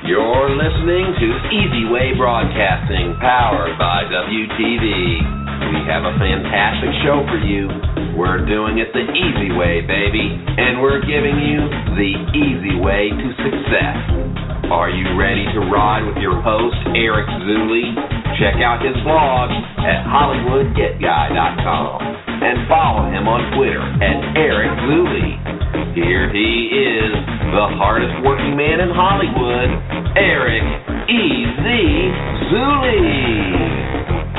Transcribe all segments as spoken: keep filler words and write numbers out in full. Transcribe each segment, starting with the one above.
You're listening to Easy Way Broadcasting, powered by W T V. We have a fantastic show for you. We're doing it the easy way, baby, and we're giving you the easy way to success. Are you ready to ride with your host, Eric Zuley? Check out his blog at Hollywood Get Guy dot com and follow him on Twitter at Eric Zuley. Here he is, the hardest working man in Hollywood, Eric Easy Zuley.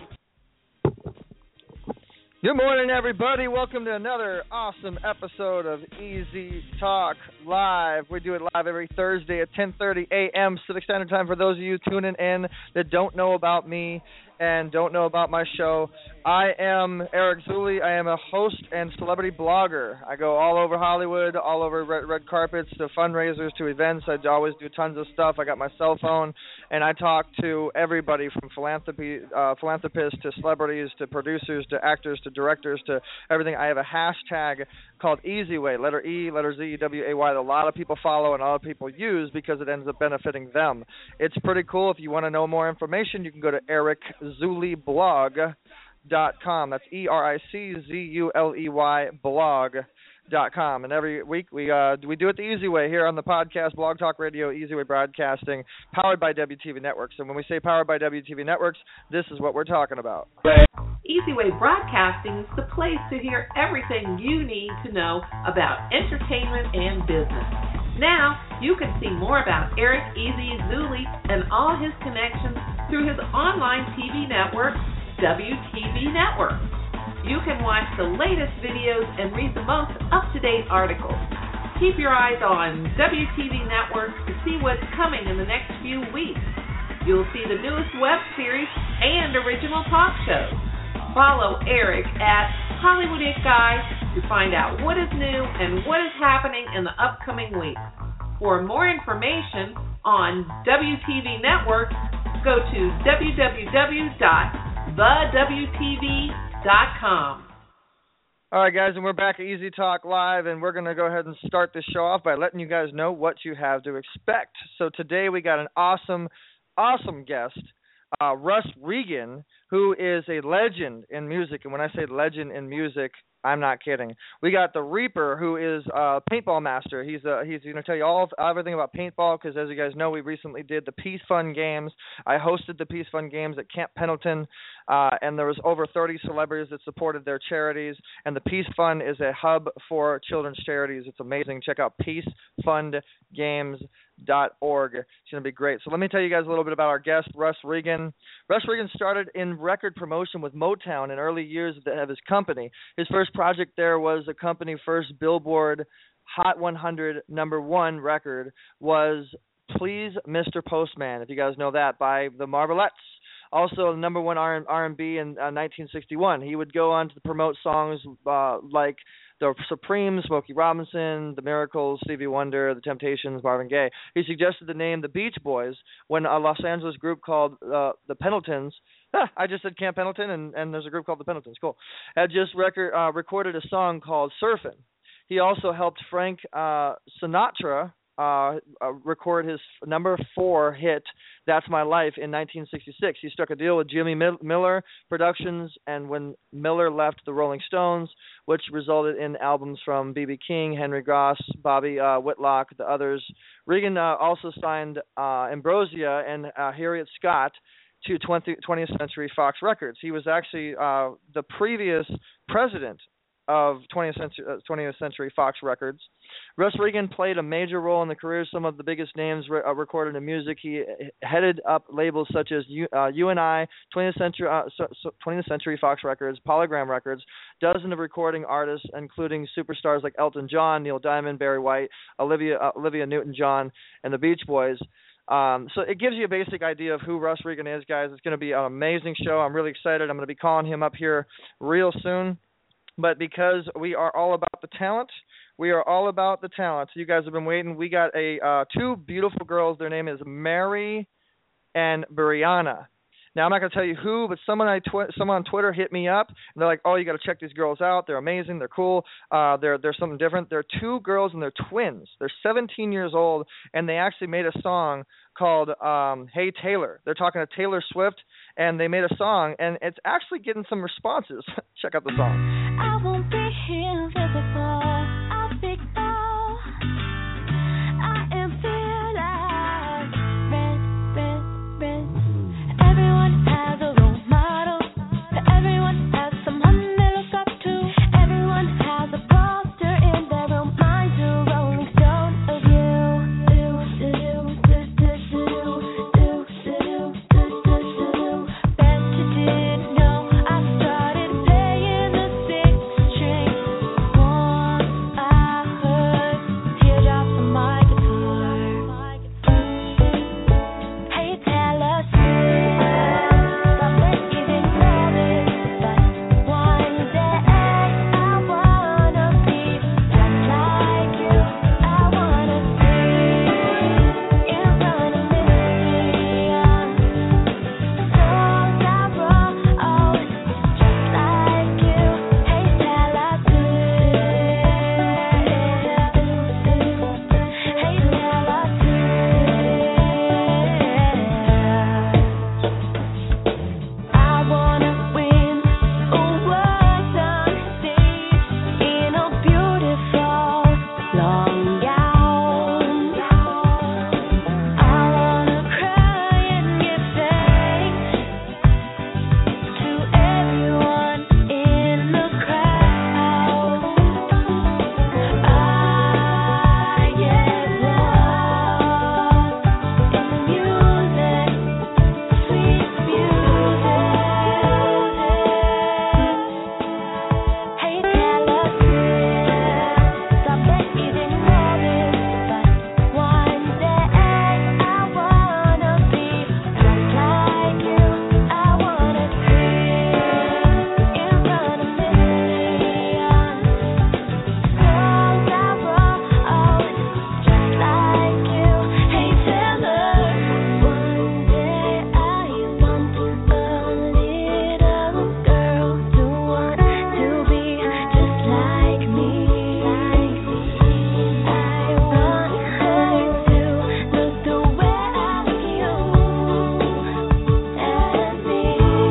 Good morning, everybody. Welcome to another awesome episode of Easy Talk Live. We do it live every Thursday at ten thirty a.m. Pacific Standard Time. For those of you tuning in that don't know about me and don't know about my show, I am Eric Zuley. I am a host and celebrity blogger. I go all over Hollywood, all over red, red carpets, to fundraisers, to events. I always do tons of stuff. I got my cell phone, and I talk to everybody from philanthropy, uh, philanthropists to celebrities to producers to actors to directors to everything. I have a hashtag called Easy Way, letter E, letter Z, W A Y, that a lot of people follow and a lot of people use because it ends up benefiting them. It's pretty cool. If you want to know more information, you can go to Eric Zuley blog dot com. That's E R I C Z U L E Y blog dot com. And every week we uh, we do it the easy way here on the podcast, Blog Talk Radio, Easy Way Broadcasting, powered by W T V Networks. And when we say powered by W T V Networks, this is what we're talking about. Easy Way Broadcasting is the place to hear everything you need to know about entertainment and business. Now, you can see more about Eric Easy Zuley and all his connections through his online T V network, W T V Network. You can watch the latest videos and read the most up-to-date articles. Keep your eyes on W T V Network to see what's coming in the next few weeks. You'll see the newest web series and original talk shows. Follow Eric at Hollywood It Guy to find out what is new and what is happening in the upcoming weeks. For more information on W T V Network, go to w w w dot the w t v dot com. All right, guys, and we're back at Easy Talk Live, and we're going to go ahead and start this show off by letting you guys know what you have to expect. So today we got an awesome, awesome guest, uh, Russ Regan, who is a legend in music. And when I say legend in music, I'm not kidding. We got the Reaper, who is a paintball master. He's uh, he's going to tell you all of, everything about paintball because, as you guys know, we recently did the Peace Fund Games. I hosted the Peace Fund Games at Camp Pendleton, uh, and there was over thirty celebrities that supported their charities. And the Peace Fund is a hub for children's charities. It's amazing. Check out peace fund games dot org. It's going to be great. So let me tell you guys a little bit about our guest, Russ Regan. Russ Regan started in record promotion with Motown in early years of his company. His first project there was a company first Billboard Hot one hundred number one record was Please Mister Postman, if you guys know that, by the Marvelettes. Also, number one R and B in uh, nineteen sixty-one. He would go on to promote songs uh, like The Supremes, Smokey Robinson, The Miracles, Stevie Wonder, The Temptations, Marvin Gaye. He suggested the name The Beach Boys when a Los Angeles group called uh, The Pendletons, ah, I just said Camp Pendleton, and, and there's a group called The Pendletons, cool, had just record, uh, recorded a song called Surfin'. He also helped Frank uh, Sinatra Uh, uh, record his number four hit, That's My Life, in nineteen sixty-six. He struck a deal with Jimmy Miller Productions, and when Miller left the Rolling Stones, which resulted in albums from B B King, Henry Goss, Bobby uh, Whitlock, the others, Regan uh, also signed uh, Ambrosia and uh, Harriet Scott to twentieth Century Fox Records. He was actually uh, the previous president of twentieth century, uh, twentieth Century Fox Records. Russ Regan played a major role in the careers of some of the biggest names re- uh, recorded in music. He headed up labels such as U, uh, U and I, twentieth Century, uh, so, so twentieth Century Fox Records, Polygram Records, dozens of recording artists, including superstars like Elton John, Neil Diamond, Barry White, Olivia uh, Olivia Newton-John, and the Beach Boys. Um, so it gives you a basic idea of who Russ Regan is, guys. It's going to be an amazing show. I'm really excited. I'm going to be calling him up here real soon. But because we are all about the talent, we are all about the talent. You guys have been waiting. We got a uh, two beautiful girls. Their name is Mary and Brianna. Now, I'm not going to tell you who, but someone I tw- someone on Twitter hit me up, and they're like, oh, you got to check these girls out. They're amazing. They're cool. Uh, they're, they're something different. They're two girls, and they're twins. They're seventeen years old, and they actually made a song called um, Hey Taylor. They're talking to Taylor Swift, and they made a song, and it's actually getting some responses. Check out the song. I won't be here visible. I'll be all. I am fearless. Red, red, red. Everyone has a role model. Everyone has someone they look up to. Everyone has a poster in their own mind to Rolling Stone of you. Do, do, do, do, do, do, do, do, do, do. Bet you didn't know I started playing the six string. Once I heard teardrops on my guitar. Hey, Taylor Swift, I bet you didn't know this, but one day I wanna be just like you. I wanna sing in front of millions. Songs I wrote, oh, just like you. Hey, Taylor Swift. Hey, Taylor Swift. I wanna win awards on stage in a beautiful long gown. I wanna cry and give thanks to everyone in the crowd. I get lost in music, sweet music. Hey, Taylor Swift, I bet you didn't know this, but one day I wanna be just like you. I wanna sing in front of millions. Songs I wrote, oh, just like you. Hey, Taylor, one day I want a little girl to want to be just like me. I want her to look the way I you and me.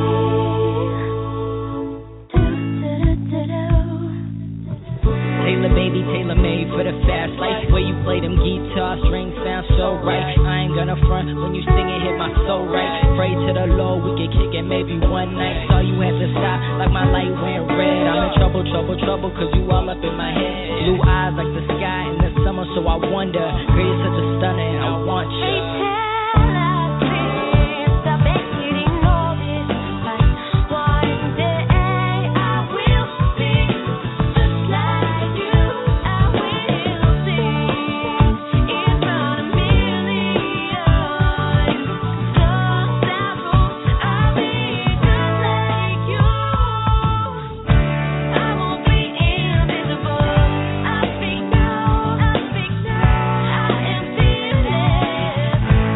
Taylor baby, tailor made for the fast life. Where you play them guitar strings sound so right. I ain't gonna front when you sing it, hit my soul right. Pray to the Lord we can kick it maybe one night. Saw you had to stop like my light went red. I'm in trouble, trouble, trouble, cause you all up in my head. Blue eyes like the sky in the summer, so I wonder. Girl, you're such a stunner and I want you. Hey, Taylor Swift, I bet you didn't know this, but one day I will be just like you. I will sing in front of millions. Songs I wrote, I'll be just like you. I won't be invisible. I speak now. I speak now. I am fearless.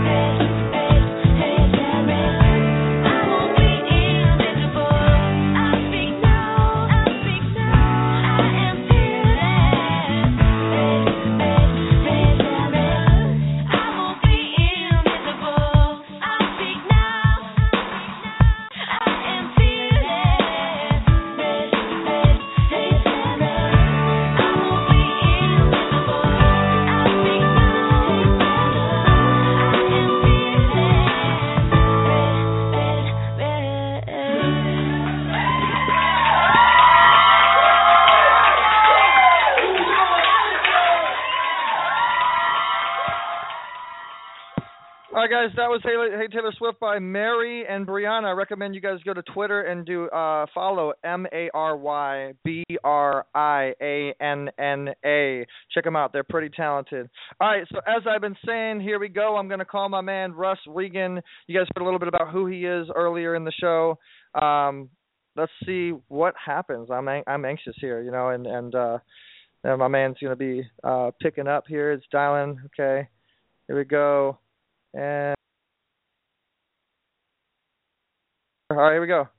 All right, guys, that was Hey, hey Taylor Swift by Mary and Brianna. I recommend you guys go to Twitter and do uh, follow M A R Y B R I A N N A. Check them out. They're pretty talented. All right, so as I've been saying, here we go. I'm going to call my man Russ Regan. You guys heard a little bit about who he is earlier in the show. Um, let's see what happens. I'm an- I'm anxious here, you know, and, and, uh, and my man's going to be uh, picking up here. It's dialing. Okay, here we go. And All right, here we go.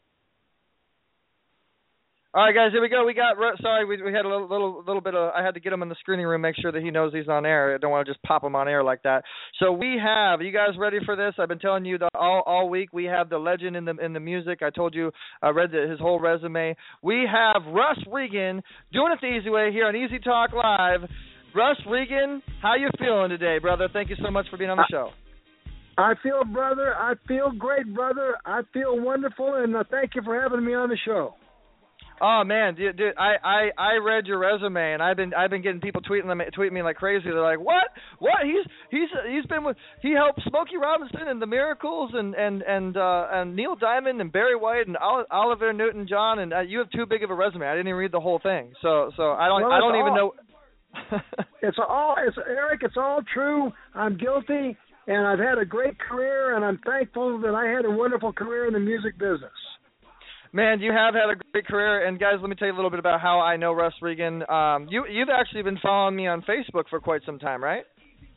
All right, guys, here we go. We got sorry, we we had a little little little bit of I had to get him in the screening room, make sure that he knows he's on air. I don't want to just pop him on air like that. So we have. Are you guys ready for this? I've been telling you the, all all week. We have the legend in the in the music. I told you I read the, his whole resume. We have Russ Regan doing it the easy way here on Easy Talk Live. Russ Regan, how you feeling today, brother? Thank you so much for being on the show. I feel, brother. I feel great, brother. I feel wonderful, and uh, thank you for having me on the show. Oh man, dude, dude, I, I, I read your resume and I've been I've been getting people tweeting them tweeting me like crazy. They're like, what? What? He's he's he's been with he helped Smokey Robinson and the Miracles and and and uh, and Neil Diamond and Barry White and Oliver Newton-John, and uh, you have too big of a resume. I didn't even read the whole thing, so so I don't well, I don't even all, know. it's all it's Eric. It's all true. I'm guilty, and I've had a great career, and I'm thankful that I had a wonderful career in the music business. Man, you have had a great career, and guys, let me tell you a little bit about how I know Russ Regan. Um, you, you've actually been following me on Facebook for quite some time, right?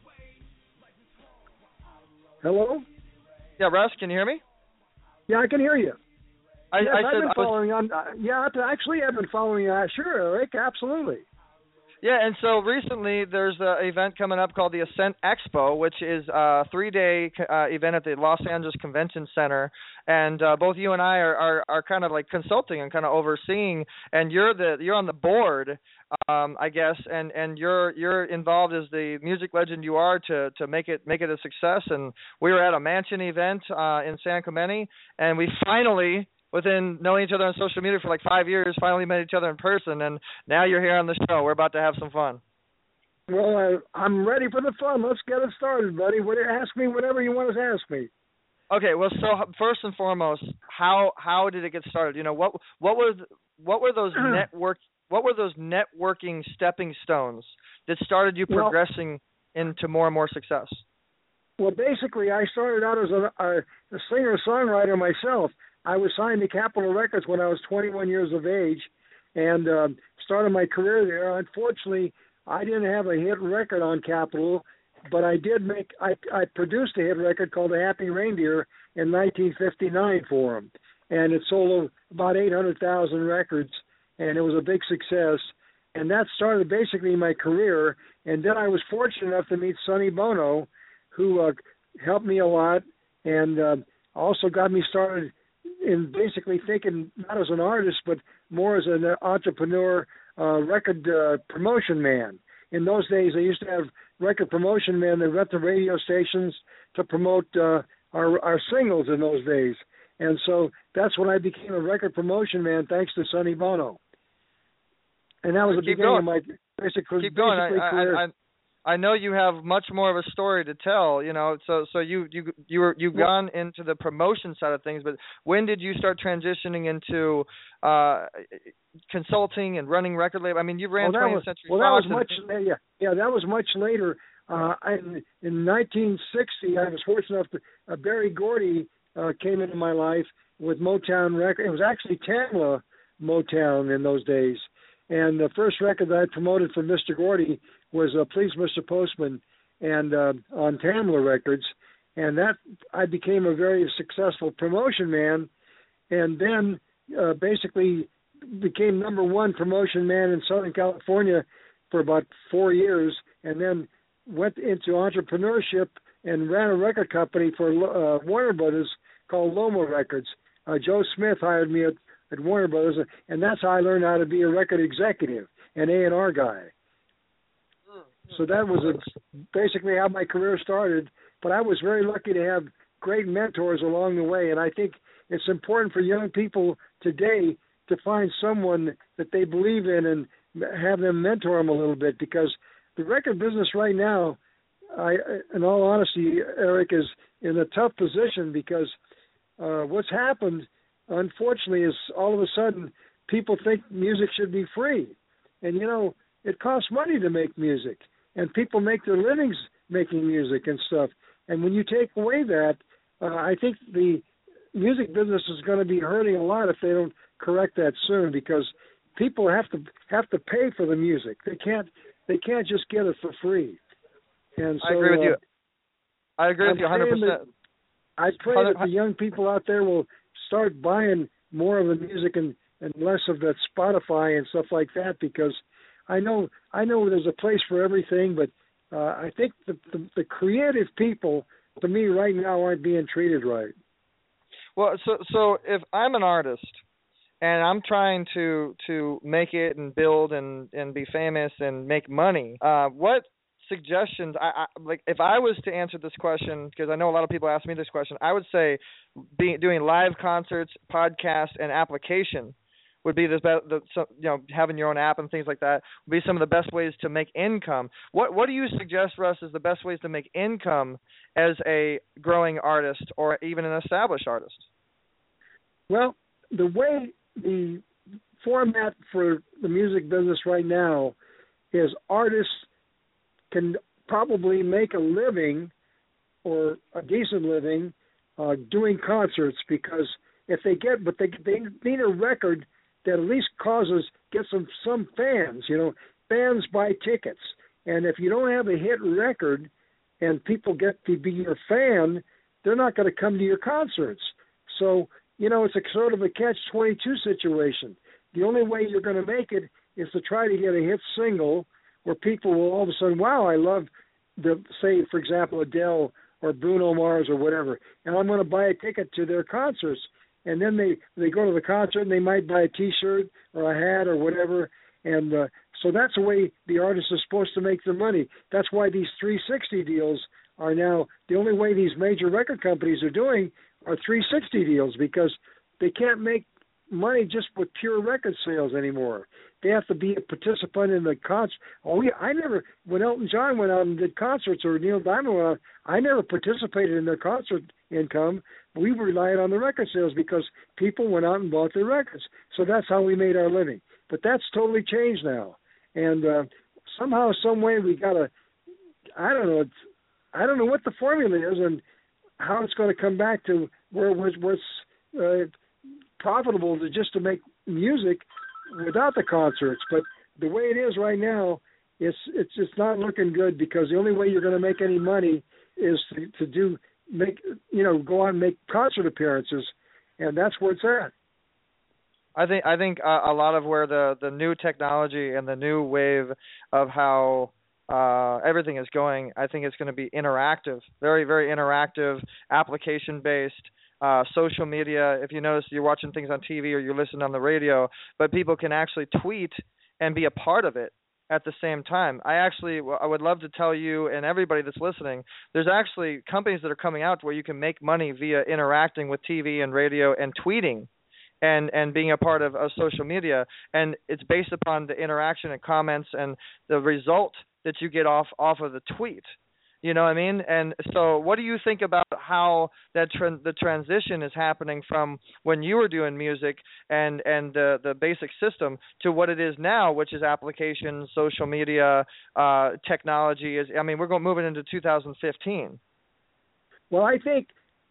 Hello? Yeah, Russ, can you hear me? Yeah, I can hear you. I, yes, I I've said been I was, following on. Uh, yeah, actually, I've been following. Uh, sure, Eric, absolutely. Yeah, and so recently there's an event coming up called the Ascent Expo, which is a three-day uh, event at the Los Angeles Convention Center, and uh, both you and I are, are, are kind of like consulting and kind of overseeing, and you're the you're on the board, um, I guess, and, and you're you're involved as the music legend you are to to make it make it a success. And we were at a Mansion event uh, in San Clemente, and we finally, within knowing each other on social media for like five years, finally met each other in person, and now you're here on the show. We're about to have some fun. Well, uh, I'm ready for the fun. Let's get it started, buddy. What, ask me whatever you want to ask me. Okay, well, so first and foremost, how how did it get started? You know, what what was what were those network what were those networking stepping stones that started you progressing well, into more and more success? Well, basically, I started out as a, a, a singer-songwriter myself. I was signed to Capitol Records when I was twenty-one years of age, and uh, started my career there. Unfortunately, I didn't have a hit record on Capitol, but I did make. I, I produced a hit record called "The Happy Reindeer" in nineteen fifty-nine for them, and it sold about eight hundred thousand records, and it was a big success. And that started basically my career. And then I was fortunate enough to meet Sonny Bono, who uh, helped me a lot, and uh, also got me started in basically thinking not as an artist, but more as an entrepreneur, uh, record uh, promotion man. In those days, they used to have record promotion men that rent the radio stations to promote uh, our, our singles in those days. And so that's when I became a record promotion man, thanks to Sonny Bono. And that was the Keep beginning going. of my basic, Keep going. basically I, career. I, I, I know you have much more of a story to tell, you know. So, so you you you were you've gone into the promotion side of things, but when did you start transitioning into uh, consulting and running record label? I mean, you ran well, twentieth was, Century well, that Fox. was much. Yeah, yeah, that was much later. Uh, in, in nineteen sixty, I was fortunate enough to uh, Barry Gordy uh, came into my life with Motown record. It was actually Tamla Motown in those days, and the first record that I promoted for Mister Gordy was uh, Please Mister Postman, and uh, on Tamla Records, and that I became a very successful promotion man, and then uh, basically became number one promotion man in Southern California for about four years, and then went into entrepreneurship and ran a record company for uh, Warner Brothers called Loma Records. Uh, Joe Smith hired me at, at Warner Brothers, and that's how I learned how to be a record executive, an A and R guy. So that was a, basically how my career started. But I was very lucky to have great mentors along the way, and I think it's important for young people today to find someone that they believe in and have them mentor them a little bit, because the record business right now, I, in all honesty, Eric, is in a tough position because uh, what's happened, unfortunately, is all of a sudden people think music should be free. And, you know, it costs money to make music, and people make their livings making music and stuff. And when you take away that, uh, I think the music business is going to be hurting a lot if they don't correct that soon, because people have to have to pay for the music. They can't they can't just get it for free. And so I agree with uh, you. I agree I'm with you one hundred percent. I pray that the young people out there will start buying more of the music and, and less of that Spotify and stuff like that, because I know I know there's a place for everything, but uh, I think the, the the creative people, to me, right now aren't being treated right. Well, so so if I'm an artist and I'm trying to to make it and build and, and be famous and make money, uh, what suggestions, I, I like if I was to answer this question, because I know a lot of people ask me this question, I would say being doing live concerts, podcasts, and application would be the, the so, you know, having your own app and things like that would be some of the best ways to make income. What what do you suggest, Russ, is the best ways to make income as a growing artist or even an established artist? Well, the way the format for the music business right now is artists can probably make a living or a decent living uh, doing concerts, because if they get, but they they need a record that at least causes, get some, some fans, you know, fans buy tickets. And if you don't have a hit record and people get to be your fan, they're not going to come to your concerts. So, you know, it's a sort of a catch twenty-two situation. The only way you're going to make it is to try to get a hit single where people will all of a sudden, wow, I love the, say, for example, Adele or Bruno Mars or whatever, and I'm going to buy a ticket to their concerts. And then they, they go to the concert and they might buy a T-shirt or a hat or whatever. And uh, so that's the way the artist is supposed to make their money. That's why these three sixty deals are now, the only way these major record companies are doing are three sixty deals, because they can't make money just with pure record sales anymore. They have to be a participant in the concert. Oh, yeah, I never, when Elton John went out and did concerts or Neil Diamond went out, I never participated in their concert income. We relied on the record sales because people went out and bought their records. So that's how we made our living. But that's totally changed now. And uh, somehow, some way, we got to, I don't know, I don't know what the formula is and how it's going to come back to where, where, where it's uh, profitable to just to make music without the concerts. But the way it is right now, it's it's it's not looking good, because the only way you're going to make any money is to, to do make you know go out and make concert appearances, and that's where it's at. I think I think uh, a lot of where the, the new technology and the new wave of how uh, everything is going, I think it's going to be interactive, very very interactive, application based. Uh, social media, if you notice, you're watching things on T V or you're listening on the radio, but people can actually tweet and be a part of it at the same time. I actually, I would love to tell you and everybody that's listening, there's actually companies that are coming out where you can make money via interacting with T V and radio and tweeting and, and being a part of, of social media. And it's based upon the interaction and comments and the result that you get off, off of the tweet. You know what I mean? And so what do you think about how that tra- the transition is happening from when you were doing music and, and the, the basic system to what it is now, which is applications, social media, uh, technology? Is I mean, we're going moving into two thousand fifteen. Well, I think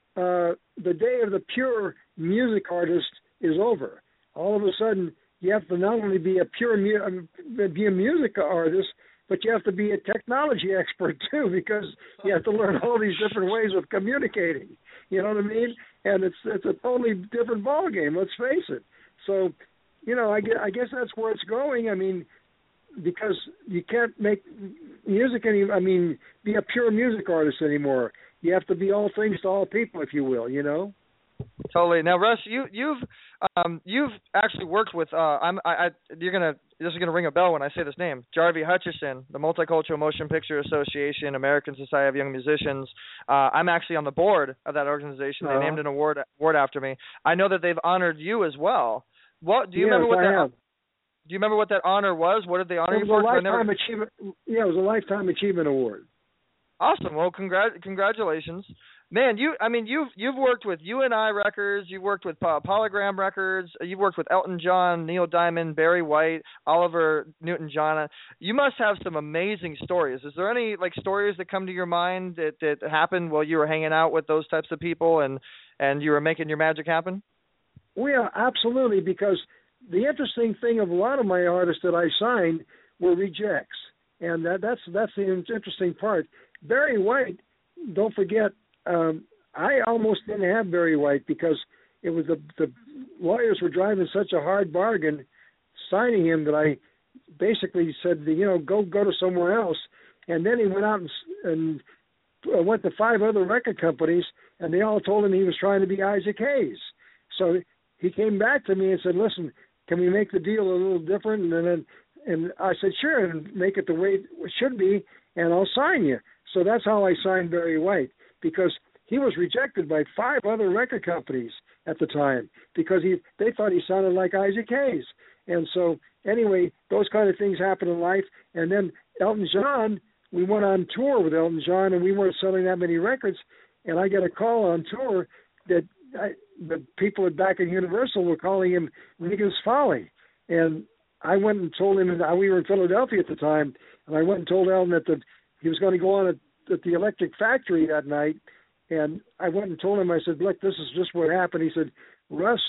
uh, the day of the pure music artist is over. All of a sudden, you have to not only be a pure mu- be a music artist, but you have to be a technology expert too, because you have to learn all these different ways of communicating. You know what I mean? And it's it's a totally different ballgame. Let's face it. So, you know, I guess, I guess that's where it's going. I mean, because you can't make music any. I mean, be a pure music artist anymore. You have to be all things to all people, if you will. You know. Totally. Now, Russ, you you've um, you've actually worked with. Uh, I'm. I, I. You're gonna. This is gonna ring a bell when I say this name. Jarvie Hutcherson, the Multicultural Motion Picture Association, American Society of Young Musicians. Uh, I'm actually on the board of that organization. Uh-huh. They named an award award after me. I know that they've honored you as well. What do you yes, remember? What I that? have. Do you remember what that honor was? What did they honor It you was for? a 'Cause I lifetime never... achievement. Yeah, it was a lifetime achievement award. Awesome. Well, congrat- congratulations. Man, you I mean you've you've worked with U N I Records, you've worked with uh, Polygram Records, you've worked with Elton John, Neil Diamond, Barry White, Oliver Newton-John. You must have some amazing stories. Is there any like stories that come to your mind that, that happened while you were hanging out with those types of people and, and you were making your magic happen? Well, yeah, absolutely, because the interesting thing of a lot of my artists that I signed were rejects. And that, that's that's the interesting part. Barry White, don't forget, Um, I almost didn't have Barry White because it was the the lawyers were driving such a hard bargain signing him that I basically said, you know, go go to somewhere else. And then he went out and, and went to five other record companies, and they all told him he was trying to be Isaac Hayes. So he came back to me and said, listen, can we make the deal a little different? And then and I said, sure, and make it the way it should be, and I'll sign you. So that's how I signed Barry White, because he was rejected by five other record companies at the time because he they thought he sounded like Isaac Hayes. And so anyway, those kind of things happen in life. And then Elton John, we went on tour with Elton John, and we weren't selling that many records. And I got a call on tour that I, the people back at Universal were calling him Regan's Folly. And I went and told him, and we were in Philadelphia at the time, and I went and told Elton that the, he was going to go on at, at the Electric Factory that night. And I went and told him, I said, look, this is just what happened. He said, Russ,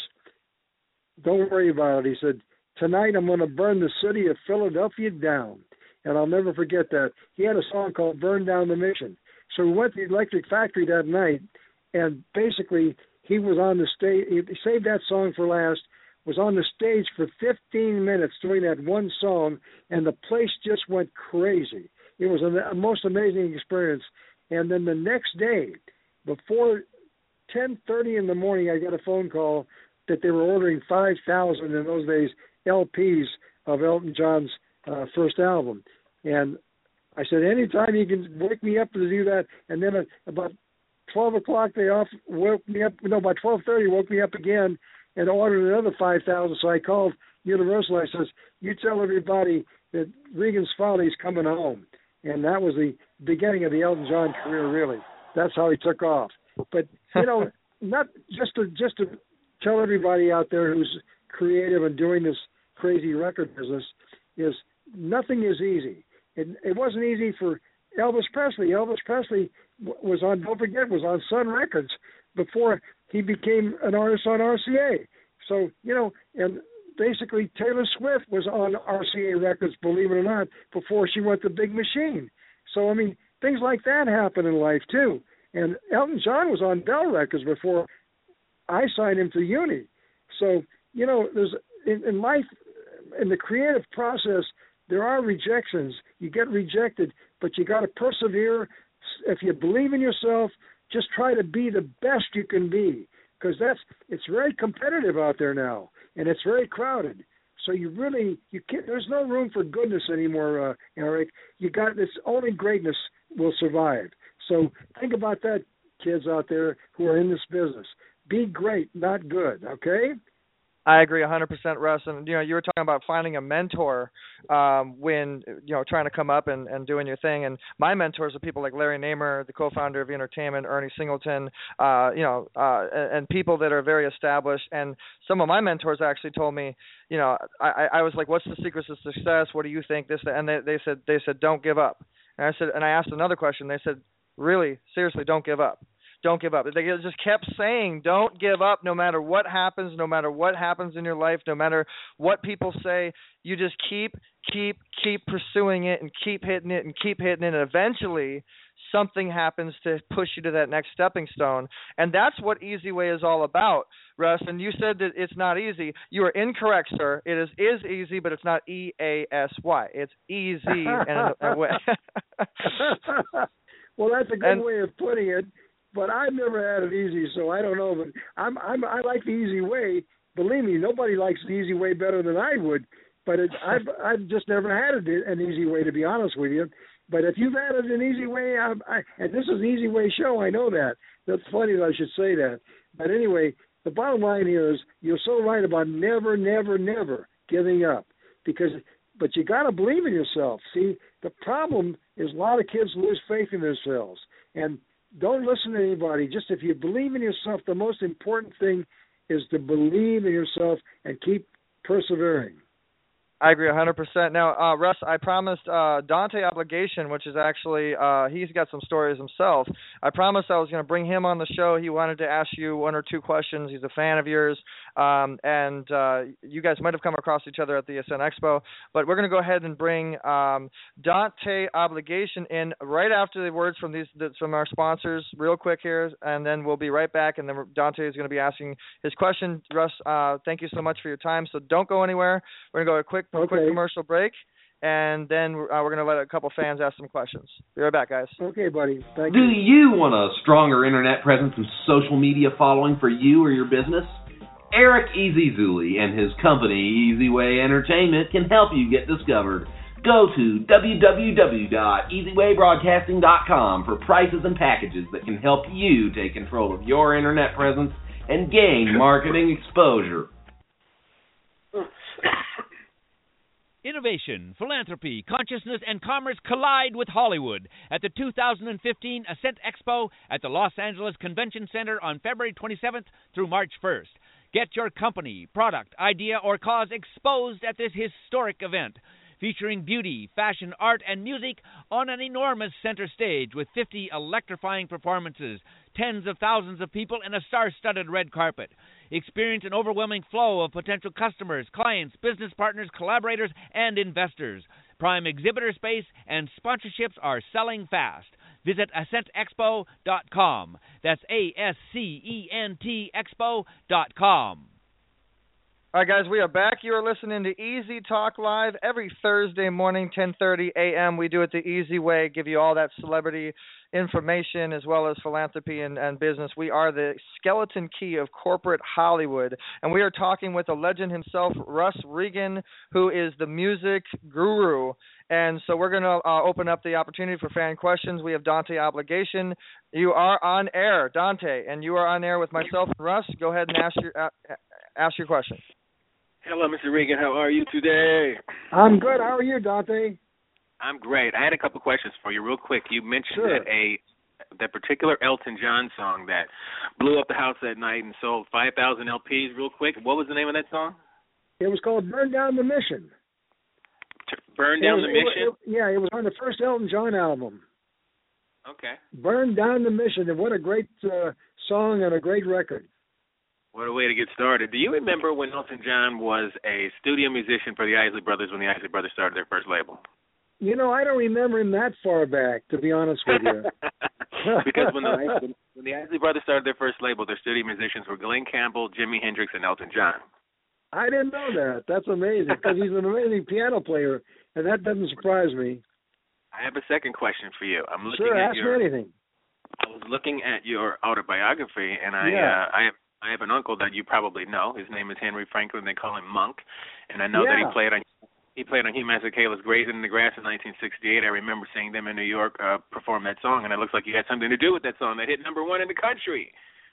don't worry about it. He said, tonight I'm going to burn the city of Philadelphia down. And I'll never forget that. He had a song called Burn Down the Mission. So we went to the Electric Factory that night, and basically he was on the stage. He saved that song for last, was on the stage for fifteen minutes doing that one song, and the place just went crazy. It was a, a most amazing experience. And then the next day, before ten thirty in the morning, I got a phone call that they were ordering five thousand in those days L Ps of Elton John's uh, first album. And I said, anytime you can wake me up to do that. And then at about twelve o'clock, they off woke me up. No, by twelve thirty, woke me up again and ordered another five thousand. So I called Universal. I says, you tell everybody that Regan's Folly's coming home. And that was the beginning of the Elton John career, really. That's how he took off. But, you know, not just to just to tell everybody out there who's creative and doing this crazy record business is nothing is easy. It, it wasn't easy for Elvis Presley. Elvis Presley was on, don't forget, was on Sun Records before he became an artist on R C A. So, you know, and basically Taylor Swift was on R C A Records, believe it or not, before she went to Big Machine. So, I mean, things like that happen in life, too. And Elton John was on Bell Records before I signed him to Uni. So, you know, there's in, in life, in the creative process, there are rejections. You get rejected, but you got to persevere. If you believe in yourself, just try to be the best you can be, because that's it's very competitive out there now, and it's very crowded. So you really you can't. There's no room for goodness anymore, uh, Eric. You got this. Only greatness will survive. So think about that, kids out there who are in this business. Be great, not good. Okay. I agree one hundred percent, Russ. And, you know, you were talking about finding a mentor um, when, you know, trying to come up and, and doing your thing. And my mentors are people like Larry Namer, the co-founder of Entertainment, Ernie Singleton, uh, you know, uh, and, and people that are very established. And some of my mentors actually told me, you know, I, I was like, what's the secrets of success? What do you think? This, and they, they said, they said, don't give up. And I said, and I asked another question. They said, really, seriously, don't give up. Don't give up. They just kept saying, don't give up no matter what happens, no matter what happens in your life, no matter what people say. You just keep, keep, keep pursuing it and keep hitting it and keep hitting it. And eventually something happens to push you to that next stepping stone. And that's what Easy Way is all about, Russ. And you said that it's not easy. You are incorrect, sir. It is is easy, but it's not E A S Y. It's easy. and, and Well, that's a good and, way of putting it. But I've never had it easy, so I don't know. But I'm, I'm, I like the easy way. Believe me, nobody likes the easy way better than I would. But it, I've, I've just never had it an easy way, to be honest with you. But if you've had it an easy way, I, I, and this is an easy way show, I know that. That's funny that I should say that. But anyway, the bottom line here is you're so right about never, never, never giving up. Because, but you got to believe in yourself. See, the problem is a lot of kids lose faith in themselves. And don't listen to anybody. Just if you believe in yourself, the most important thing is to believe in yourself and keep persevering. I agree one hundred percent. Now, uh, Russ, I promised uh, Dante Obligation, which is actually, uh, he's got some stories himself. I promised I was going to bring him on the show. He wanted to ask you one or two questions. He's a fan of yours. Um, and uh, you guys might have come across each other at the Ascent Expo. But we're going to go ahead and bring um, Dante Obligation in right after the words from these from our sponsors, real quick here, and then we'll be right back. And then Dante is going to be asking his question. Russ, uh, thank you so much for your time. So don't go anywhere. We're going to go to a quick, okay. quick commercial break. And then uh, we're going to let a couple fans ask some questions. Be right back, guys. Okay, buddy. Thank Do you. you want a stronger internet presence and social media following for you or your business? Eric Ezizuli and his company, Easy Way Entertainment, can help you get discovered. Go to w w w dot easy way broadcasting dot com for prices and packages that can help you take control of your internet presence and gain marketing exposure. Innovation, philanthropy, consciousness, and commerce collide with Hollywood at the two thousand fifteen Ascent Expo at the Los Angeles Convention Center on February twenty-seventh through March first. Get your company, product, idea, or cause exposed at this historic event, featuring beauty, fashion, art, and music on an enormous center stage with fifty electrifying performances, tens of thousands of people, and a star-studded red carpet. Experience an overwhelming flow of potential customers, clients, business partners, collaborators, and investors. Prime exhibitor space and sponsorships are selling fast. Visit ascent expo dot com. That's A S C E N T expo dot com. All right, guys, we are back. You are listening to Easy Talk Live every Thursday morning, ten thirty a.m. We do it the easy way, give you all that celebrity information as well as philanthropy and, and business. We are the skeleton key of corporate Hollywood, and we are talking with the legend himself, Russ Regan, who is the music guru. And so we're going to uh, open up the opportunity for fan questions. We have Dante Obligation. You are on air, Dante, and you are on air with myself and Russ. Go ahead and ask your uh, ask your question. Hello, Mister Regan. How are you today? I'm good. How are you, Dante? I'm great. I had a couple questions for you real quick. You mentioned Sure. that a that particular Elton John song that blew up the house that night and sold five thousand L Ps real quick. What was the name of that song? It was called Burn Down the Mission. T- Burn Down It was- the Mission? it- it- yeah, it was on the first Elton John album. Okay. Burn Down the Mission. And what a great uh, song and a great record. What a way to get started. Do you remember when Elton John was a studio musician for the Isley Brothers when the Isley Brothers started their first label? You know, I don't remember him that far back, to be honest with you. Because when the, when the Isley Brothers started their first label, their studio musicians were Glenn Campbell, Jimi Hendrix, and Elton John. I didn't know that. That's amazing because he's an amazing piano player, and that doesn't surprise me. I have a second question for you. I'm looking Sure, at ask your, me anything. I was looking at your autobiography, and I Yeah. uh, I have I have an uncle that you probably know. His name is Henry Franklin. They call him Monk, and I know that Yeah. he played on he played on Hugh Masekela's "Grazing in the Grass" in nineteen sixty-eight. I remember seeing them in New York uh, perform that song, and it looks like you had something to do with that song that hit number one in the country.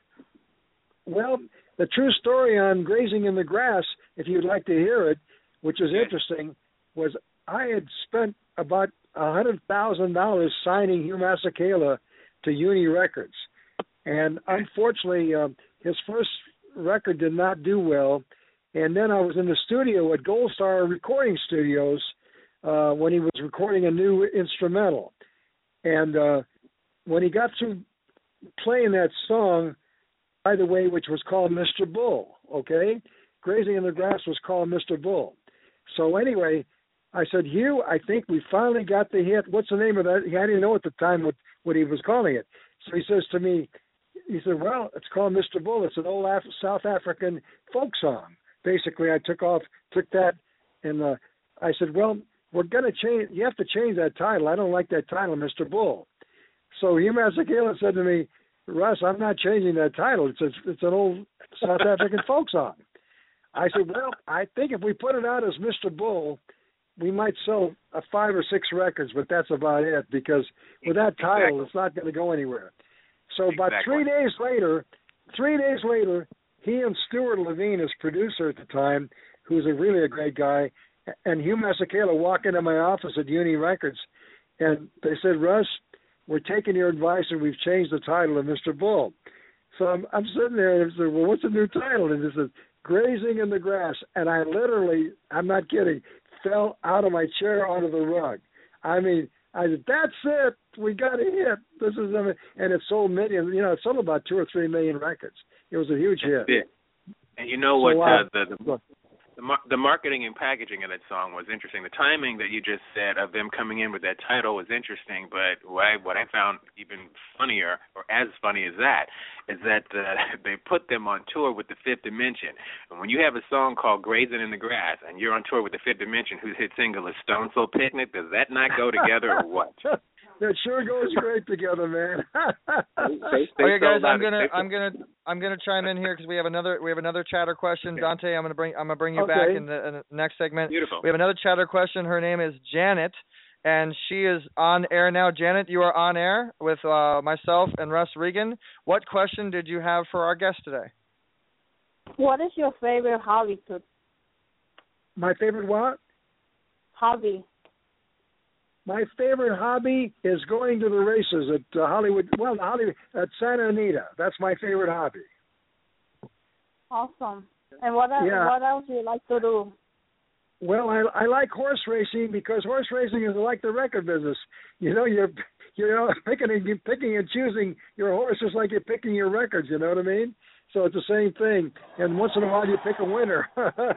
Well, the true story on Grazing in the Grass, if you'd like to hear it, which is interesting, was I had spent about one hundred thousand dollars signing Hugh Masekela to Uni Records. And unfortunately, uh, his first record did not do well. And then I was in the studio at Gold Star Recording Studios uh, when he was recording a new instrumental. And uh, when he got through playing that song, by the way, which was called Mister Bull, okay? Grazing in the Grass was called Mister Bull. So anyway, I said, Hugh, I think we finally got the hit. What's the name of that? I didn't know at the time what, what he was calling it. So he says to me, he said, well, it's called Mister Bull. It's an old Af- South African folk song. Basically, I took off, took that, and uh, I said, well, we're going to change. You have to change that title. I don't like that title, Mister Bull. So Hugh Masekela said to me, Russ, I'm not changing that title. It's a, it's an old South African folk song. I said, well, I think if we put it out as Mister Bull, we might sell uh, five or six records, but that's about it because with that title, exactly. It's not going to go anywhere. So about exactly. three days later, three days later, he and Stuart Levine, his producer at the time, who's a really a great guy, and Hugh Masekela walk into my office at Uni Records, and they said, Russ, we're taking your advice and we've changed the title of Mister Bull. So I'm, I'm sitting there and I said, well, what's the new title? And it says, Grazing in the Grass. And I literally, I'm not kidding, fell out of my chair onto the rug. I mean, I said, that's it. We got a hit. This is, and it sold millions. You know, it sold about two or three million records. It was a huge hit. Yeah. And you know what? So, uh, uh, the, the The, mar- the marketing and packaging of that song was interesting. The timing that you just said of them coming in with that title was interesting, but what I, what I found even funnier, or as funny as that, is that uh, they put them on tour with the Fifth Dimension. And when you have a song called Grazing in the Grass and you're on tour with the Fifth Dimension, whose hit single is Stone Soul Picnic, does that not go together or what? That sure goes great together, man. they, they okay, guys, I'm it. gonna, They- I'm gonna, I'm gonna chime in here because we have another, we have another chatter question. Dante, I'm gonna bring, I'm gonna bring you Okay. back in the, in the next segment. Beautiful. We have another chatter question. Her name is Janet, and she is on air now. Janet, you are on air with uh, myself and Russ Regan. What question did you have for our guest today? What is your favorite hobby? To My favorite what? hobby? My favorite hobby is going to the races at uh, Hollywood. Well, Hollywood at Santa Anita. That's my favorite hobby. Awesome. And what else, Yeah. what else do you like to do? Well, I I like horse racing because horse racing is like the record business. You know, you're you know picking and you're picking and choosing your horses like you're picking your records. You know what I mean? So it's the same thing. And once in a while you pick a winner.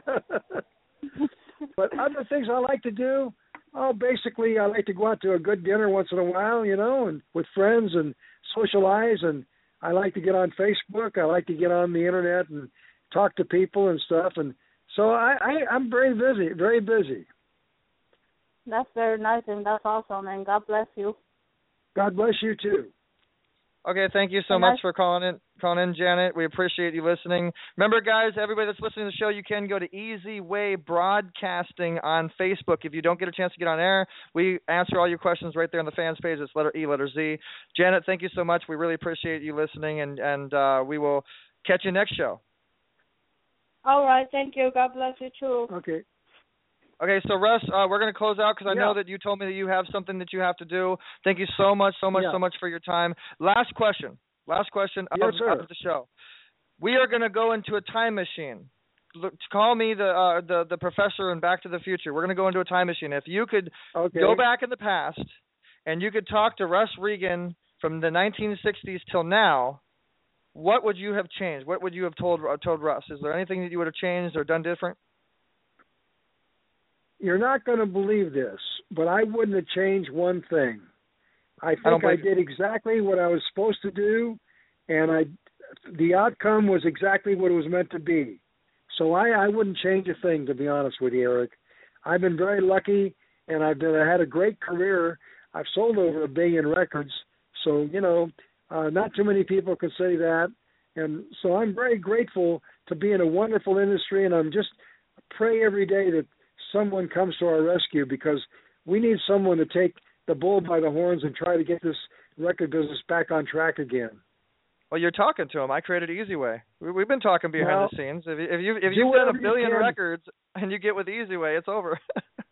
But other things I like to do. Oh, basically, I like to go out to a good dinner once in a while, you know, and with friends and socialize. And I like to get on Facebook. I like to get on the internet and talk to people and stuff. And so I, I, I'm very busy, very busy. That's very nice, and that's awesome, and God bless you. God bless you, too. Okay, thank you so And much I- for calling in, calling in, Janet. We appreciate you listening. Remember, guys, everybody that's listening to the show, you can go to Easy Way Broadcasting on Facebook. If you don't get a chance to get on air, we answer all your questions right there on the fans page. It's letter E, letter Z. Janet, thank you so much. We really appreciate you listening, and, and uh, we will catch you next show. All right, thank you. God bless you, too. Okay. Okay, so Russ, uh, we're going to close out because I Yeah. know that you told me that you have something that you have to do. Thank you so much, so much, Yeah. so much for your time. Last question. Last question of, Yes, sir. of the show. We are going to go into a time machine. Look, call me the uh, the the professor in Back to the Future. We're going to go into a time machine. If you could Okay. go back in the past and you could talk to Russ Regan from the nineteen sixties till now, what would you have changed? What would you have told uh, told Russ? Is there anything that you would have changed or done different? You're not going to believe this, but I wouldn't have changed one thing. I think I I, don't believe did exactly what I was supposed to do, and I, the outcome was exactly what it was meant to be. So I, I wouldn't change a thing, to be honest with you, Eric. I've been very lucky, and I've been, I had a great career. I've sold over a billion records, so, you know, uh, not too many people can say that. And so I'm very grateful to be in a wonderful industry, and I'm just pray every day that someone comes to our rescue, because we need someone to take the bull by the horns and try to get this record business back on track again. Well, you're talking to him. I created Easy Way. We, we've been talking behind Well, the scenes. If, you- if you if do you've done whatever a you billion can. records and you get with Easy Way, it's over.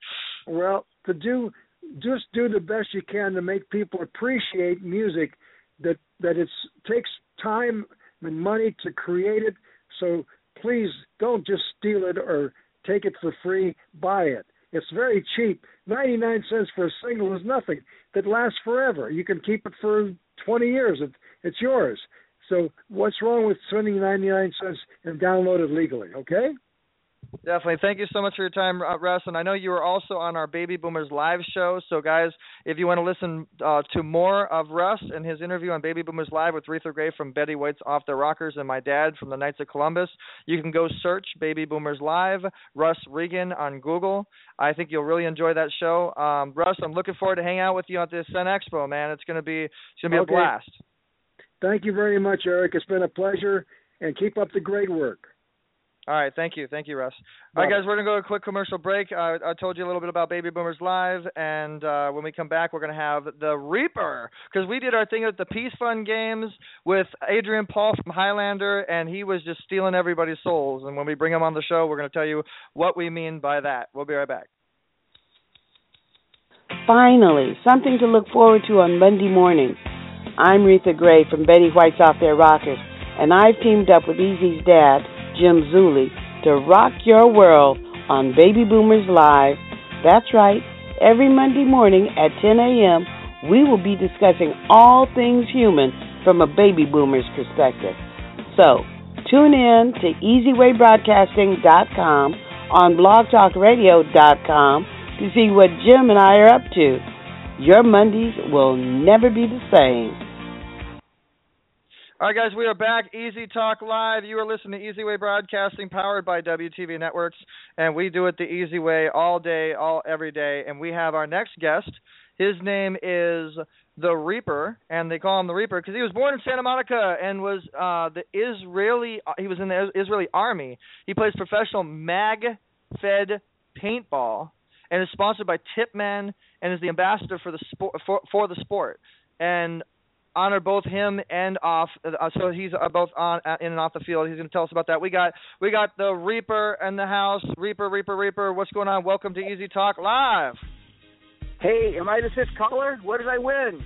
Well, to do just do the best you can to make people appreciate music, that that it takes time and money to create it. So please don't just steal it or take it for free. Buy it. It's very cheap. ninety-nine cents for a single is nothing. That lasts forever. You can keep it for twenty years. It, it's yours. So what's wrong with spending ninety-nine cents and download it legally, okay? Definitely. Thank you so much for your time, uh, Russ. And I know you were also on our Baby Boomers live show. So, guys, if you want to listen uh, to more of Russ and his interview on Baby Boomers Live with Retha Gray from Betty White's Off the Rockers and my dad from the Knights of Columbus, you can go search Baby Boomers Live, Russ Regan on Google. I think you'll really enjoy that show. Um, Russ, I'm looking forward to hanging out with you at this Sun Expo, man. It's going to be it's going to be Okay. a blast. Thank you very much, Eric. It's been a pleasure, and keep up the great work. All right, thank you. Thank you, Russ. All right, guys, we're going to go to a quick commercial break. Uh, I told you a little bit about Baby Boomers Live, and uh, when we come back, we're going to have the Reaper, because we did our thing at the Peace Fund Games with Adrian Paul from Highlander, and he was just stealing everybody's souls. And when we bring him on the show, we're going to tell you what we mean by that. We'll be right back. Finally, something to look forward to on Monday morning. I'm Retha Gray from Betty White's Off Their Rockers, and I've teamed up with Easy's dad, Jim Zuli, to rock your world on Baby Boomers Live. That's right, every Monday morning at ten a.m., we will be discussing all things human from a baby boomer's perspective. So, Tune in to easy way broadcasting dot com on blog talk radio dot com to see what Jim and I are up to. Your Mondays will never be the same. All right, guys, we are back. Easy Talk Live. You are listening to Easy Way Broadcasting, powered by W T V Networks, and we do it the easy way all day, all every day. And we have our next guest. His name is the Reaper, and they call him the Reaper because he was born in Santa Monica and was uh, the Israeli. He was in the Israeli army. He plays professional mag-fed paintball and is sponsored by Tipman and is the ambassador for the sport for, for the sport. And honor both him and off. Uh, so he's uh, both on uh, in and off the field. He's going to tell us about that. We got we got the Reaper in the house. Reaper, Reaper, Reaper. What's going on? Welcome to Easy Talk Live. Hey, am I the fifth caller? What did I win?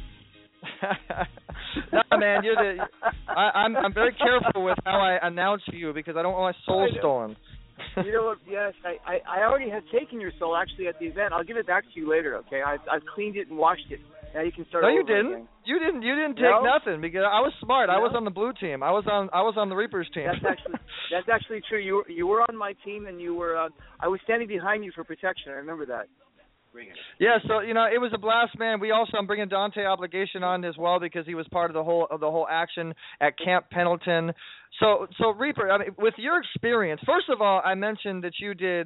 No, man, you're the. I, I'm I'm very careful with how I announce you because I don't want my soul stolen. You know what? Yes, I, I I already have taken your soul actually at the event. I'll give it back to you later. Okay, I've I've cleaned it and washed it. Now you can start. No, you over didn't. Again. You didn't. You didn't take no? nothing because I was smart. No? I was on the blue team. I was on. I was on the Reaper's team. That's actually that's actually true. You were, you were on my team and you were. Uh, I was standing behind you for protection. I remember that. Yeah, so you know it was a blast, man. We also I'm bringing Dante Obligation on as well because he was part of the whole of the whole action at Camp Pendleton. So so Reaper, I mean, with your experience, first of all, I mentioned that you did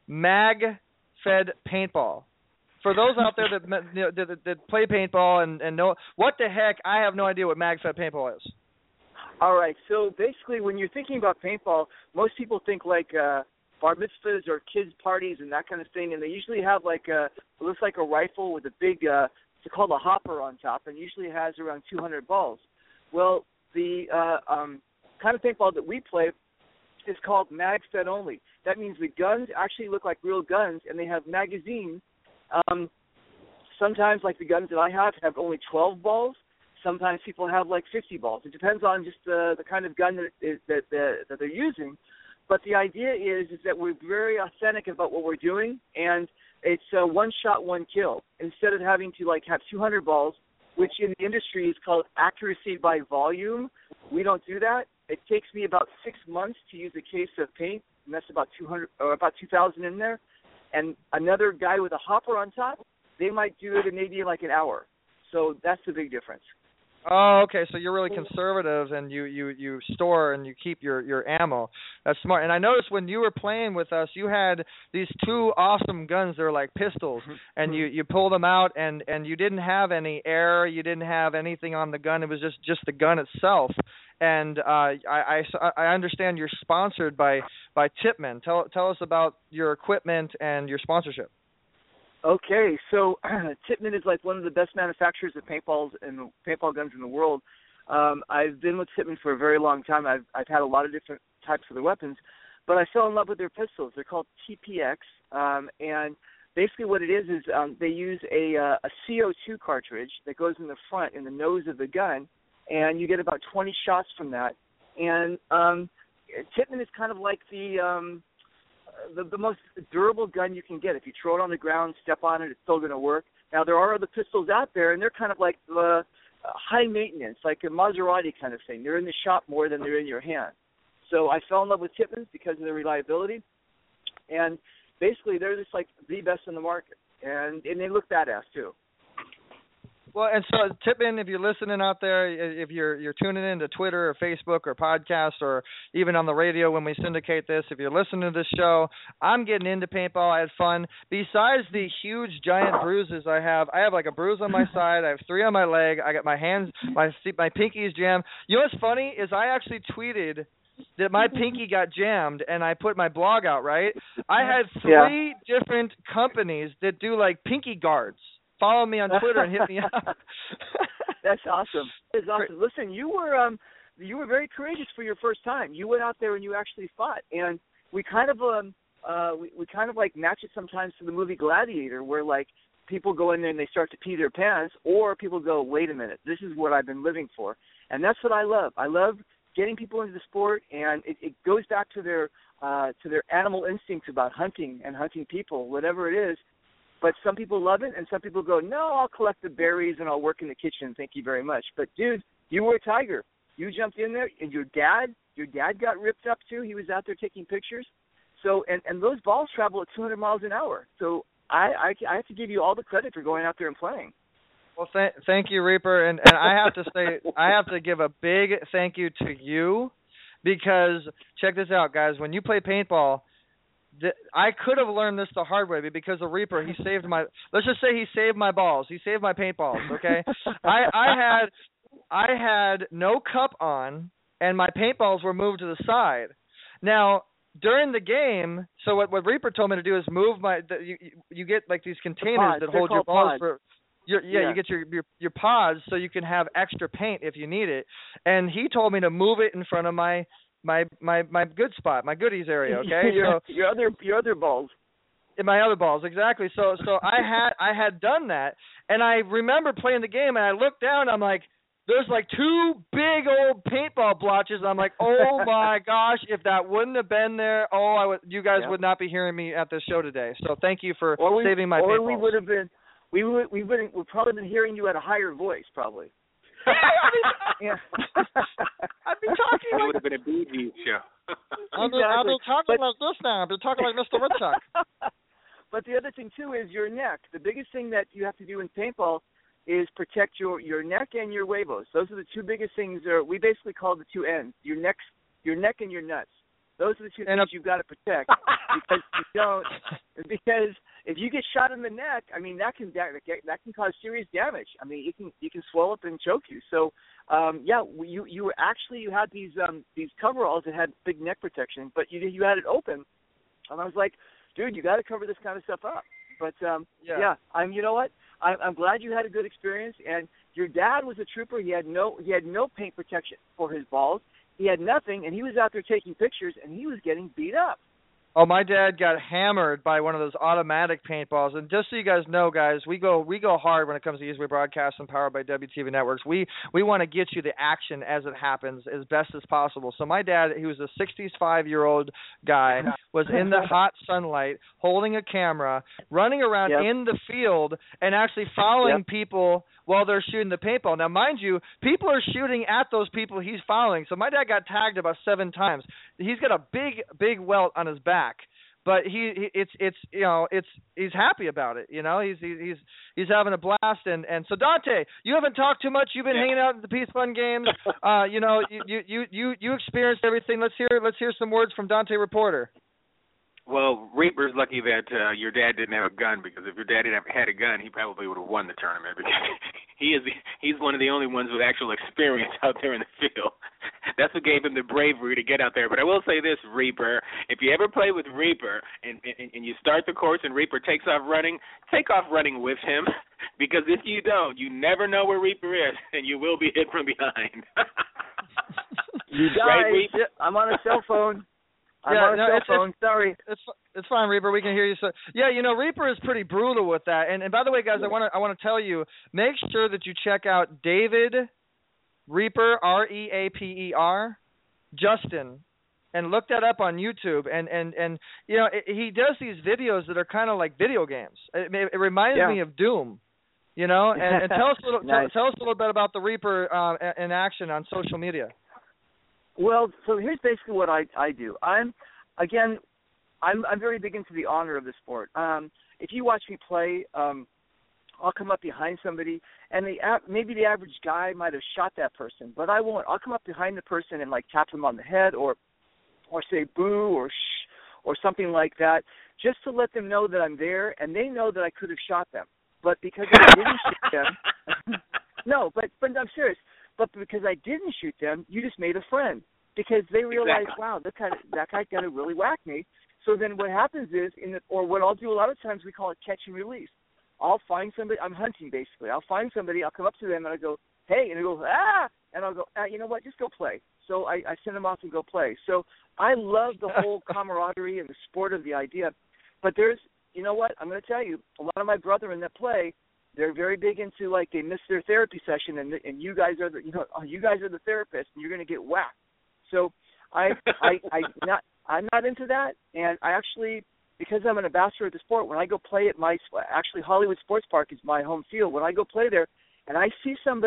mag-fed paintball. For those out there that you know, that, that play paintball and and know what the heck, I have no idea what mag-fed paintball is. All right, so basically, when you're thinking about paintball, most people think like. Uh, bar mitzvahs or kids parties and that kind of thing, and they usually have like a, it looks like a rifle with a big, uh, it's called a hopper on top, and usually has around two hundred balls. Well, the uh, um, kind of paintball that we play is called mag-fed only. That means the guns actually look like real guns, and they have magazines. Um, sometimes, like the guns that I have, have only twelve balls. Sometimes people have like fifty balls. It depends on just uh, the kind of gun that, is, that, that, that they're using. But the idea is is that we're very authentic about what we're doing, and it's uh, one shot, one kill. Instead of having to like have two hundred balls, which in the industry is called accuracy by volume, we don't do that. It takes me about six months to use a case of paint, and that's about two hundred or about two thousand in there. And another guy with a hopper on top, they might do it in maybe like an hour. So that's the big difference. Oh, okay. So you're really conservative, and you, you, you store and you keep your, your ammo. That's smart. And I noticed when you were playing with us, you had these two awesome guns. They're like pistols, and you, you pull them out, and, and you didn't have any air. You didn't have anything on the gun. It was just, just the gun itself. And uh, I, I, I understand you're sponsored by, by Tipman. Tell tell us about your equipment and your sponsorship. Okay, so Tipman is like one of the best manufacturers of paintballs and paintball guns in the world. Um, I've been with Tipman for a very long time. I've I've had a lot of different types of their weapons, but I fell in love with their pistols. They're called T P X, um, and basically what it is is um, they use a uh, a C O two cartridge that goes in the front in the nose of the gun, and you get about twenty shots from that. And um, Tipman is kind of like the um, The, the most durable gun you can get. If you throw it on the ground, step on it, it's still going to work. Now, there are other pistols out there, and they're kind of like the uh, high maintenance, like a Maserati kind of thing. They're in the shop more than they're in your hand. So I fell in love with Tipman's because of their reliability. And basically, they're just like the best in the market. And, and they look badass, too. Well, and so Tipman, if you're listening out there, if you're you're tuning in to Twitter or Facebook or podcast or even on the radio when we syndicate this, if you're listening to this show, I'm getting into paintball. I had fun. Besides the huge giant bruises I have, I have like a bruise on my side. I have three on my leg. I got my hands, my my pinky's jammed. You know what's funny is I actually tweeted that my pinky got jammed, and I put my blog out, right? I had three yeah. different companies that do like pinky guards. Follow me on Twitter and hit me up. That's awesome. That's awesome. Listen, you were um, you were very courageous for your first time. You went out there and you actually fought, and we kind of um, uh, we, we kind of like match it sometimes to the movie Gladiator, where like people go in there and they start to pee their pants, or people go, wait a minute, this is what I've been living for, and that's what I love. I love getting people into the sport, and it, it goes back to their uh, to their animal instincts about hunting and hunting people, whatever it is. But some people love it, and some people go, no, I'll collect the berries and I'll work in the kitchen. Thank you very much. But, dude, you were a tiger. You jumped in there, and your dad, your dad got ripped up too. He was out there taking pictures. So, and, and those balls travel at two hundred miles an hour. So I, I, I have to give you all the credit for going out there and playing. Well, th- thank you, Reaper, and, and I have to say, I have to give a big thank you to you, because check this out, guys. When you play paintball, th- I could have learned this the hard way, but because of Reaper, he saved my. Let's just say he saved my balls. He saved my paintballs. Okay, I, I had, I had no cup on, and my paintballs were moved to the side. Now, during the game, so what, what Reaper told me to do is move my. The, you you get like these containers pods. that They're hold your called balls pods. for. Your, yeah, Yeah. you get your, your your pods so you can have extra paint if you need it. And he told me to move it in front of my my my, my good spot, my goodies area. Okay, your, so your other your other balls. in my other balls, exactly. So so I had I had done that, and I remember playing the game, and I looked down, and I'm like, there's like two big old paintball blotches, and I'm like, oh my gosh, if that wouldn't have been there, oh, I would, you guys Yeah. would not be hearing me at this show today. So thank you for Or we, saving my or paintballs. we would have been, we would we would we've probably been hearing you at a higher voice, probably. Yeah. I'd be talking It like would have been a Bee Gees show. I'll be, I'll be Exactly. talking But- like this now. I'll be talking like Mister Woodchuck. But the other thing too is your neck. The biggest thing that you have to do in paintball is protect your, your neck and your huevos. Those are the two biggest things. Are we basically call the two ends. Your neck, your neck and your nuts. Those are the two And things a- you've got to protect, because you don't. Because if you get shot in the neck, I mean that can that, that can cause serious damage. I mean you can you can swell up and choke you. So um, yeah, you you were actually you had these um, these coveralls that had big neck protection, but you you had it open, and I was like, dude, you got to cover this kind of stuff up. But um, Yeah. yeah, I'm. You know what? I'm, I'm glad you had a good experience. And your dad was a trooper. He had no he had no paint protection for his balls. He had nothing, and he was out there taking pictures, and he was getting beat up. Oh, my dad got hammered by one of those automatic paintballs. And just so you guys know, guys, we go we go hard when it comes to Easyway Broadcasting, powered by W T V Networks. We we want to get you the action as it happens as best as possible. So my dad, he was a sixty-five-year-old guy, was in the hot sunlight, holding a camera, running around Yep. in the field, and actually following Yep. people while they're shooting the paintball. Now, mind you, people are shooting at those people he's following. So my dad got tagged about seven times. He's got a big, big welt on his back, but he, he it's it's you know it's he's happy about it. You know, he's he's he's having a blast. And and so Dante, you haven't talked too much. You've been Yeah. hanging out at the Peace Fun games. Uh, you know, you you you you you experienced everything. Let's hear let's hear some words from Dante Reporter. Well, Reaper's lucky that uh, your dad didn't have a gun, because if your dad didn't have had a gun, he probably would have won the tournament, because he is he's one of the only ones with actual experience out there in the field. That's what gave him the bravery to get out there. But I will say this, Reaper, if you ever play with Reaper and, and, and you start the course and Reaper takes off running, take off running with him, because if you don't, you never know where Reaper is, and you will be hit from behind. You Right, guys, Reaper? I'm on a cell phone. I'm Yeah, on a no, cell it's- phone. Sorry. It's it's fine, Reaper. We can hear you. So yeah, you know, Reaper is pretty brutal with that. And and by the way, guys, I want to I want to tell you, make sure that you check out David Reaper, R E A P E R, Justin, and look that up on YouTube. And and and you know, it, he does these videos that are kind of like video games. It, it reminds Yeah. me of Doom. You know, and, and tell us a little Nice. tell, tell us a little bit about the Reaper uh, in action on social media. Well, so here's basically what I I do. I'm again, I'm I'm very big into the honor of the sport. Um, if you watch me play, um, I'll come up behind somebody, and the a- maybe the average guy might have shot that person, but I won't. I'll come up behind the person and like tap them on the head, or or say boo or shh or something like that, just to let them know that I'm there, and they know that I could have shot them, but because I didn't shoot them, no, but but I'm serious. But because I didn't shoot them, you just made a friend, because they realize, Exactly. wow, that kind of that guy's gonna really whack me. So then what happens is, in the, or what I'll do a lot of times, we call it catch and release. I'll find somebody. I'm hunting basically. I'll find somebody. I'll come up to them and I go, hey, and they go, ah, and I'll go, ah, you know what? Just go play. So I, I send them off and go play. So I love the whole camaraderie and the sport of the idea. But there's, you know what? I'm going to tell you, a lot of my brethren that play, they're very big into, like, they miss their therapy session, and and you guys are the, you know, you guys are the therapists, and you're going to get whacked. So I I I not I'm not into that, and I actually, because I'm an ambassador of the sport, when I go play at my, actually Hollywood Sports Park is my home field. When I go play there, and I see somebody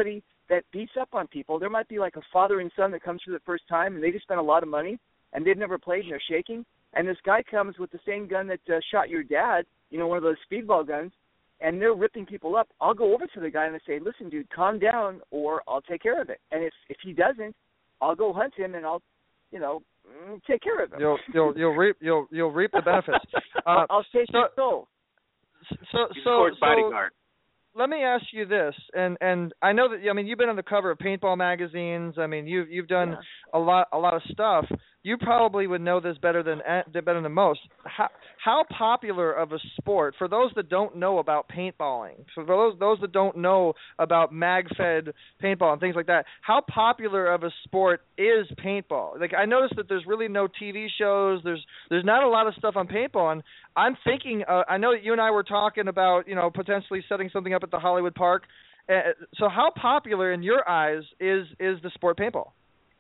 that beats up on people. There might be like a father and son that comes for the first time, and they just spent a lot of money, and they've never played, and they're shaking. And this guy comes with the same gun that uh, shot your dad, you know, one of those speedball guns, and they're ripping people up. I'll go over to the guy and I say, listen, dude, calm down, or I'll take care of it. And if if he doesn't, I'll go hunt him, and I'll, you know, take care of him. You'll you'll you'll reap you'll you'll reap the benefits. Uh, I'll take so, your soul. So so so. bodyguard. Let me ask you this, and and I know that I mean you've been on the cover of paintball magazines. I mean you've you've done yeah. a lot a lot of stuff. You probably would know this better than better than most. How how popular of a sport for those that don't know about paintballing, for those those that don't know about mag-fed paintball and things like that, how popular of a sport is paintball? Like I noticed that there's really no T V shows. There's there's not a lot of stuff on paintball, and I'm thinking. Uh, I know that you and I were talking about you know potentially setting something up at the Hollywood Park. Uh, so how popular in your eyes is is the sport paintball?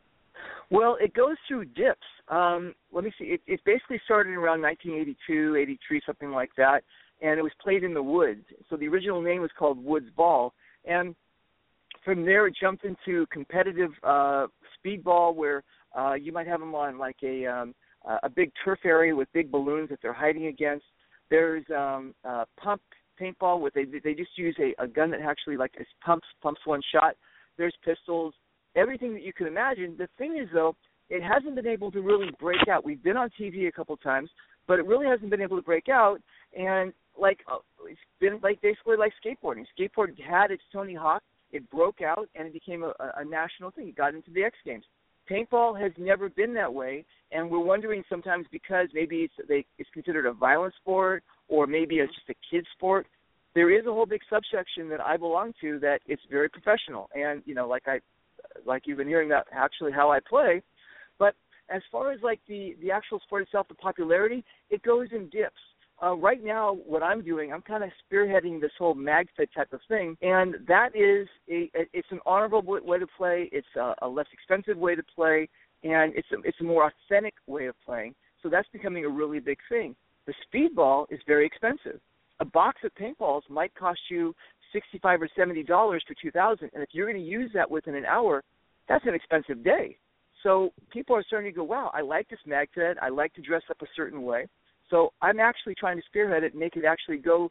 Well, it goes through dips. Um, let me see. It, it basically started around nineteen eighty-two, eighty-three, something like that, and it was played in the woods. So the original name was called Woods Ball. And from there it jumped into competitive uh, speedball where uh, you might have them on like a, um, a big turf area with big balloons that they're hiding against. There's um, uh, pump paintball where they, they just use a, a gun that actually like pumps, pumps one shot. There's pistols. Everything that you can imagine. The thing is, though, it hasn't been able to really break out. We've been on T V a couple times, but it really hasn't been able to break out. And like uh, it's been like basically like skateboarding. Skateboard had its Tony Hawk. It broke out and it became a, a national thing. It got into the X Games. Paintball has never been that way, and we're wondering sometimes because maybe it's they, it's considered a violent sport or maybe it's just a kid sport. There is a whole big subsection that I belong to that it's very professional, and you know, like I. like you've been hearing that actually how I play. But as far as like the, the actual sport itself, the popularity, it goes in dips. Uh, right now, what I'm doing, I'm kind of spearheading this whole mag-fed type of thing, and that is a, it's an honorable way to play. It's a, a less expensive way to play, and it's a, it's a more authentic way of playing. So that's becoming a really big thing. The speedball is very expensive. A box of paintballs might cost you sixty-five or seventy dollars for two thousand, and if you're going to use that within an hour, that's an expensive day. So people are starting to go, wow, I like this mag-fed. I like to dress up a certain way. So I'm actually trying to spearhead it and make it actually go,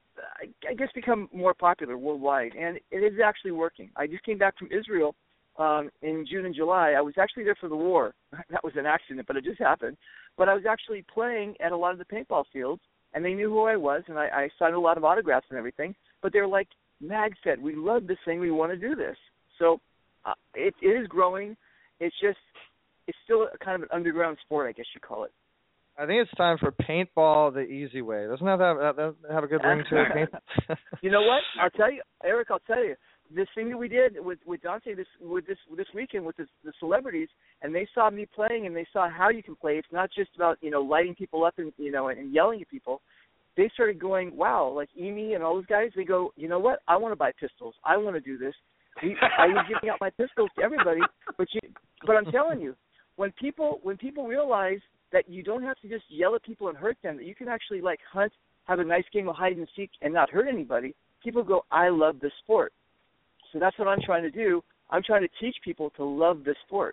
I guess, become more popular worldwide, and it is actually working. I just came back from Israel um, in June and July. I was actually there for the war. That was an accident, but it just happened. But I was actually playing at a lot of the paintball fields, and they knew who I was, and I, I signed a lot of autographs and everything. But they were like, mag-fed, we love this thing, we want to do this. So uh, it, it is growing. It's just, it's still a kind of an underground sport, I guess you call it. I think it's time for paintball the easy way. Doesn't that have, have, have a good ring to it? You know what? I'll tell you, Eric, I'll tell you. This thing that we did with, with Dante this with this this weekend with this, the celebrities, and they saw me playing, and they saw how you can play. It's not just about, you know, lighting people up and, you know, and, and yelling at people. They started going, wow, like Amy and all those guys, they go, you know what, I want to buy pistols. I want to do this. We, I was giving out my pistols to everybody, but you, but I'm telling you, when people when people realize that you don't have to just yell at people and hurt them, that you can actually, like, hunt, have a nice game of hide and seek and not hurt anybody, people go, I love this sport. So that's what I'm trying to do. I'm trying to teach people to love this sport.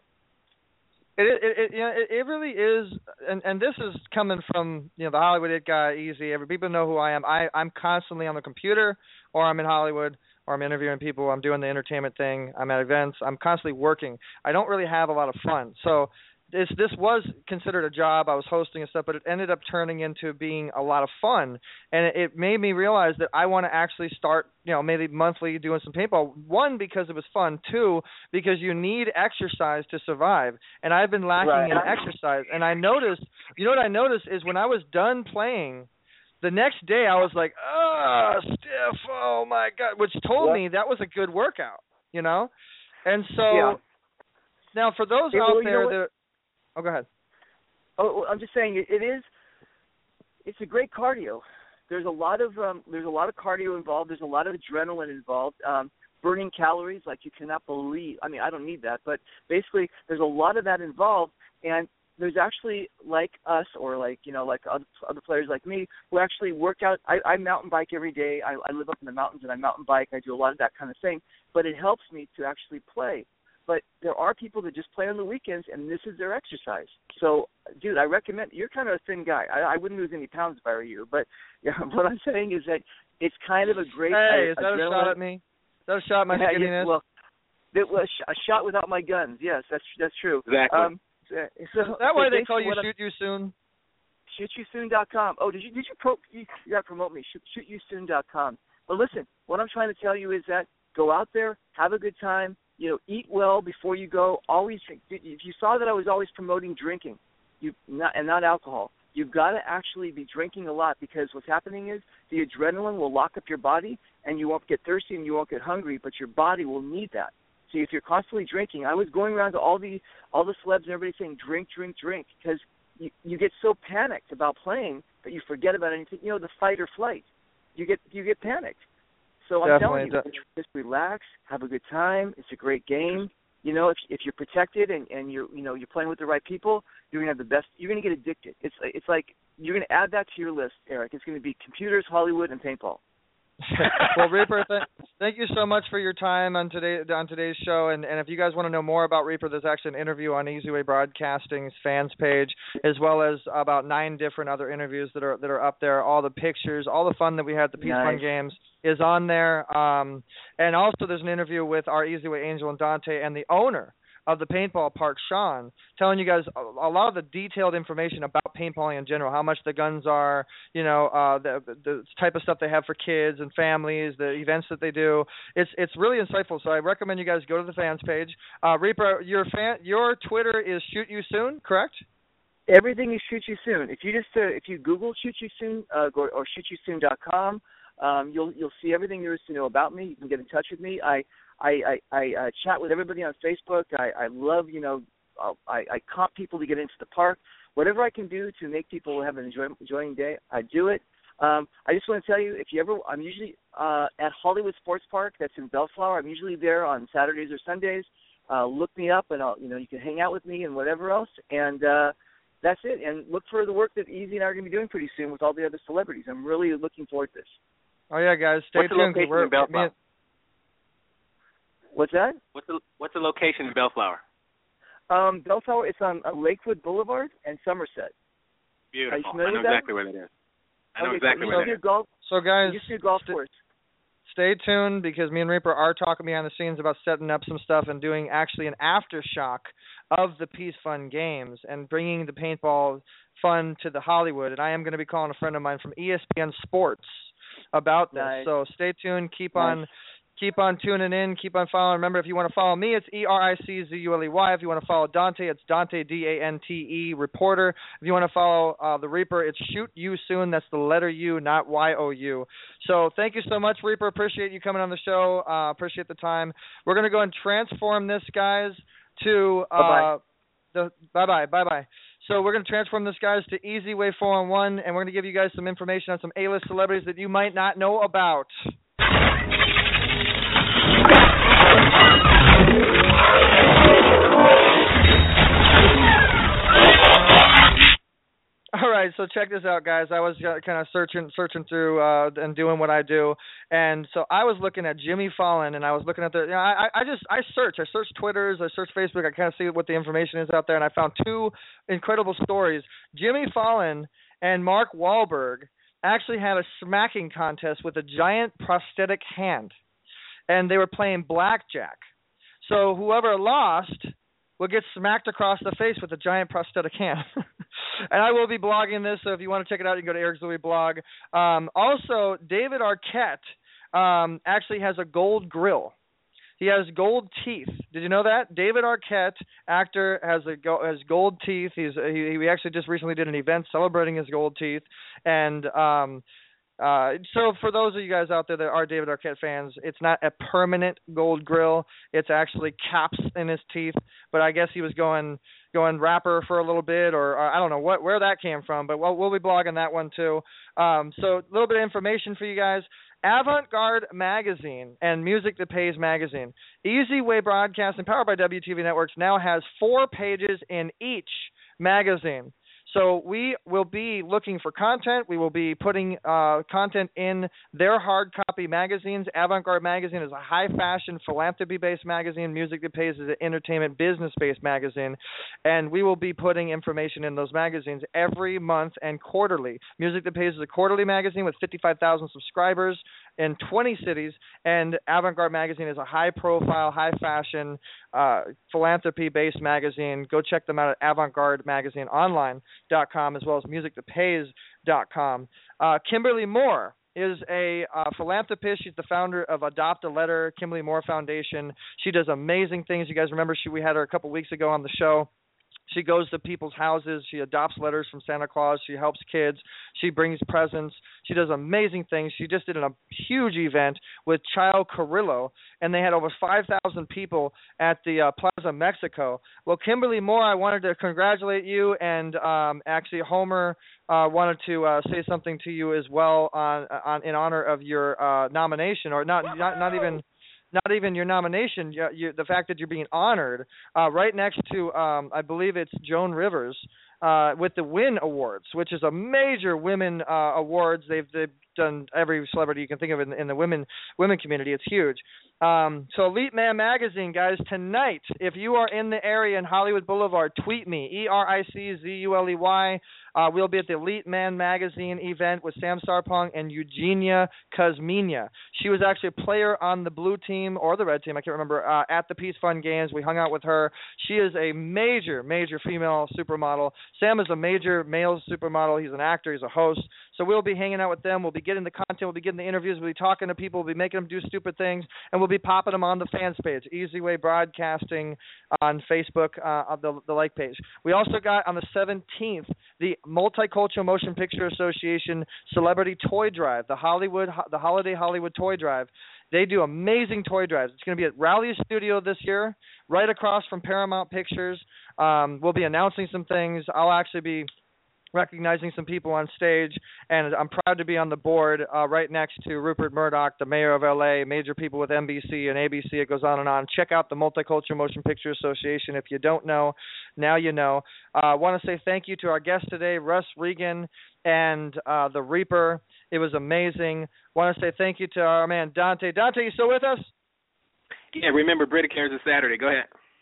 It it it, you know, it, it really is, and, and this is coming from, you know, the Hollywood It Guy, Easy. Every people know who I am. I I'm constantly on the computer, or I'm in Hollywood, or I'm interviewing people. I'm doing the entertainment thing. I'm at events. I'm constantly working. I don't really have a lot of fun. So this this was considered a job. I was hosting and stuff, but it ended up turning into being a lot of fun, and it, it made me realize that I want to actually start, you know, maybe monthly doing some paintball. One, because it was fun. Two, because you need exercise to survive, and I've been lacking right. in exercise. And I noticed, you know what I noticed is when I was done playing, the next day I was like, oh, stiff, oh my God, which told what? me that was a good workout, you know. And so yeah. now for those hey, out well, there you know that Oh, go ahead. Oh, I'm just saying it, it is. It's a great cardio. There's a lot of um, there's a lot of cardio involved. There's a lot of adrenaline involved. Um, burning calories like you cannot believe. I mean, I don't need that, but basically, there's a lot of that involved. And there's actually like us or like, you know, like other, other players like me who actually work out. I, I mountain bike every day. I, I live up in the mountains and I mountain bike. I do a lot of that kind of thing. But it helps me to actually play. But there are people that just play on the weekends, and this is their exercise. So, dude, I recommend – you're kind of a thin guy. I, I wouldn't lose any pounds if I were you. But yeah, what I'm saying is that it's kind of a great – Hey, is that a shot at me? Is that a shot at my yeah, skinniness? Yeah, well, it was a shot without my guns. Yes, that's that's true. Exactly. Um, so, so, that so way they call you what Shoot You Soon? shoot you soon dot com. Oh, did you did you pro? You, you got to promote me. Shoot, shoot you soon dot com. But listen, what I'm trying to tell you is that go out there, have a good time. You know, eat well before you go. Always, if you saw that I was always promoting drinking, you not and not alcohol. You've got to actually be drinking a lot because what's happening is the adrenaline will lock up your body and you won't get thirsty and you won't get hungry, but your body will need that. See, if you're constantly drinking, I was going around to all the all the celebs and everybody saying drink, drink, drink because you, you get so panicked about playing that you forget about anything. You know, the fight or flight. You get you get panicked. So I'm Definitely. telling you, just relax, have a good time. It's a great game. You know, if if you're protected and, and you're you know you're playing with the right people, you're gonna have the best. You're gonna get addicted. It's it's like you're gonna add that to your list, Eric. It's gonna be computers, Hollywood, and paintball. Well, Reaper, th- thank you so much for your time on today on today's show. And, and if you guys want to know more about Reaper, there's actually an interview on Easy Way Broadcasting's fans page, as well as about nine different other interviews that are that are up there. All the pictures, all the fun that we had at the Peace Nice. Fun Games is on there. Um, and also there's an interview with our Easy Way Angel and Dante and the owner of the paintball park, Sean, telling you guys a, a lot of the detailed information about paintballing in general, how much the guns are, you know, uh, the, the type of stuff they have for kids and families, the events that they do. It's it's really insightful. So I recommend you guys go to the fans page. Uh, Reaper, your fan, your Twitter is Shoot You Soon, correct? Everything is Shoot You Soon. If you just uh, if you Google Shoot You Soon uh, or, or shoot you soon dot com, um, you'll you'll see everything there is to know about me. You can get in touch with me. I I, I, I uh, chat with everybody on Facebook. I, I love, you know, uh, I, I comp people to get into the park. Whatever I can do to make people have an enjoy, enjoying day, I do it. Um, I just want to tell you, if you ever, I'm usually uh, at Hollywood Sports Park. That's in Bellflower. I'm usually there on Saturdays or Sundays. Uh, look me up, and I'll, you know, you can hang out with me and whatever else. And uh, that's it. And look for the work that Easy and I are going to be doing pretty soon with all the other celebrities. I'm really looking forward to this. Oh yeah, guys, stay What's the tuned. location We're, in Bellflower? What's that? What's the what's the location in Bellflower? Um, Bellflower, it's on uh, Lakewood Boulevard and Somerset. Beautiful. Are you familiar I know with that? exactly where that is. I know okay, exactly so where that is. Golf, So guys, you see a golf st- course. stay tuned because me and Reaper are talking behind the scenes about setting up some stuff and doing actually an aftershock of the Peace Fun Games and bringing the paintball fun to the Hollywood. And I am going to be calling a friend of mine from E S P N Sports about this. Nice. So stay tuned. Keep Nice. on keep on tuning in. Keep on following. Remember, if you want to follow me, it's E R I C Z U L E Y. If you want to follow Dante, it's Dante, D A N T E, Reporter. If you want to follow uh, the Reaper, it's Shoot You Soon. That's the letter U, not Y O U. So thank you so much, Reaper. Appreciate you coming on the show. Uh, appreciate the time. We're going to go and transform this, guys, to uh, Bye-bye. the bye-bye, bye-bye. So we're going to transform this, guys, to Easy Way four oh one, and we're going to give you guys some information on some A-list celebrities that you might not know about. All right, so check this out, guys. I was uh, kind of searching, searching through uh, and doing what I do, and so I was looking at Jimmy Fallon, and I was looking at the. You know, I, I just I search, I search Twitters, I search Facebook, I kind of see what the information is out there, and I found two incredible stories. Jimmy Fallon and Mark Wahlberg actually had a smacking contest with a giant prosthetic hand, and they were playing blackjack. So whoever lost will get smacked across the face with a giant prosthetic hand. And I will be blogging this, so if you want to check it out, you can go to Eric Zouly blog. Um, also, David Arquette um, actually has a gold grill. He has gold teeth. Did you know that? David Arquette, actor, has a go- has gold teeth. He's he, he actually just recently did an event celebrating his gold teeth. And um, uh, so for those of you guys out there that are David Arquette fans, it's not a permanent gold grill. It's actually caps in his teeth. But I guess he was going going rapper for a little bit, or, or I don't know what where that came from. But we'll, we'll be blogging that one too. Um, so a little bit of information for you guys. Avant-Garde Magazine and Music That Pays Magazine. Easy Way Broadcasting, powered by W T V Networks, now has four pages in each magazine. So we will be looking for content. We will be putting uh, content in their hard copy magazines. Avant-Garde Magazine is a high-fashion, philanthropy-based magazine. Music That Pays is an entertainment, business-based magazine. And we will be putting information in those magazines every month and quarterly. Music That Pays is a quarterly magazine with fifty-five thousand subscribers in twenty cities. And Avant-Garde Magazine is a high-profile, high-fashion, uh, philanthropy-based magazine. Go check them out at Avant-Garde Magazine online. Dot com as well as music that pays dot com. Uh, Kimberly Moore is a uh, philanthropist. She's the founder of Adopt a Letter, Kimberly Moore Foundation. She does amazing things. You guys remember she we had her a couple weeks ago on the show. She goes to people's houses. She adopts letters from Santa Claus. She helps kids. She brings presents. She does amazing things. She just did a huge event with Child Carrillo, and they had over five thousand people at the uh, Plaza Mexico. Well, Kimberly Moore, I wanted to congratulate you, and um, actually Homer uh, wanted to uh, say something to you as well on, on in honor of your uh, nomination, or not, not, not even... Not even your nomination, you, you, the fact that you're being honored, uh, right next to, um, I believe it's Joan Rivers, uh, with the Win Awards, which is a major women uh, awards. They've they've done every celebrity you can think of in, in the women women community. It's huge. Um, so Elite Man Magazine, guys, tonight, if you are in the area in Hollywood Boulevard, tweet me, E R I C Z U L E Y. Uh, we'll be at the Elite Man Magazine event with Sam Sarpong and Eugenia Kuzminia. She was actually a player on the blue team or the red team, I can't remember, uh, at the Peace Fund Games. We hung out with her. She is a major, major female supermodel. Sam is a major male supermodel. He's an actor. He's a host. So we'll be hanging out with them. We'll be getting the content. We'll be getting the interviews. We'll be talking to people. We'll be making them do stupid things. And we'll be popping them on the fans page, Easy Way Broadcasting on Facebook, uh, the, the like page. We also got on the seventeenth, the Multicultural Motion Picture Association Celebrity Toy Drive, the Hollywood, the Holiday Hollywood Toy Drive. They do amazing toy drives. It's going to be at Rally's Studio this year, right across from Paramount Pictures. Um, we'll be announcing some things. I'll actually be recognizing some people on stage, and I'm proud to be on the board uh, right next to Rupert Murdoch, the mayor of L A, major people with N B C and A B C. It goes on and on. Check out the Multicultural Motion Picture Association. If you don't know, now you know. I uh, want to say thank you to our guest today, Russ Regan and uh, the Reaper. It was amazing. Want to say thank you to our man, Dante. Dante, you still with us? Yeah, remember, Brita Cares is Saturday. Go ahead.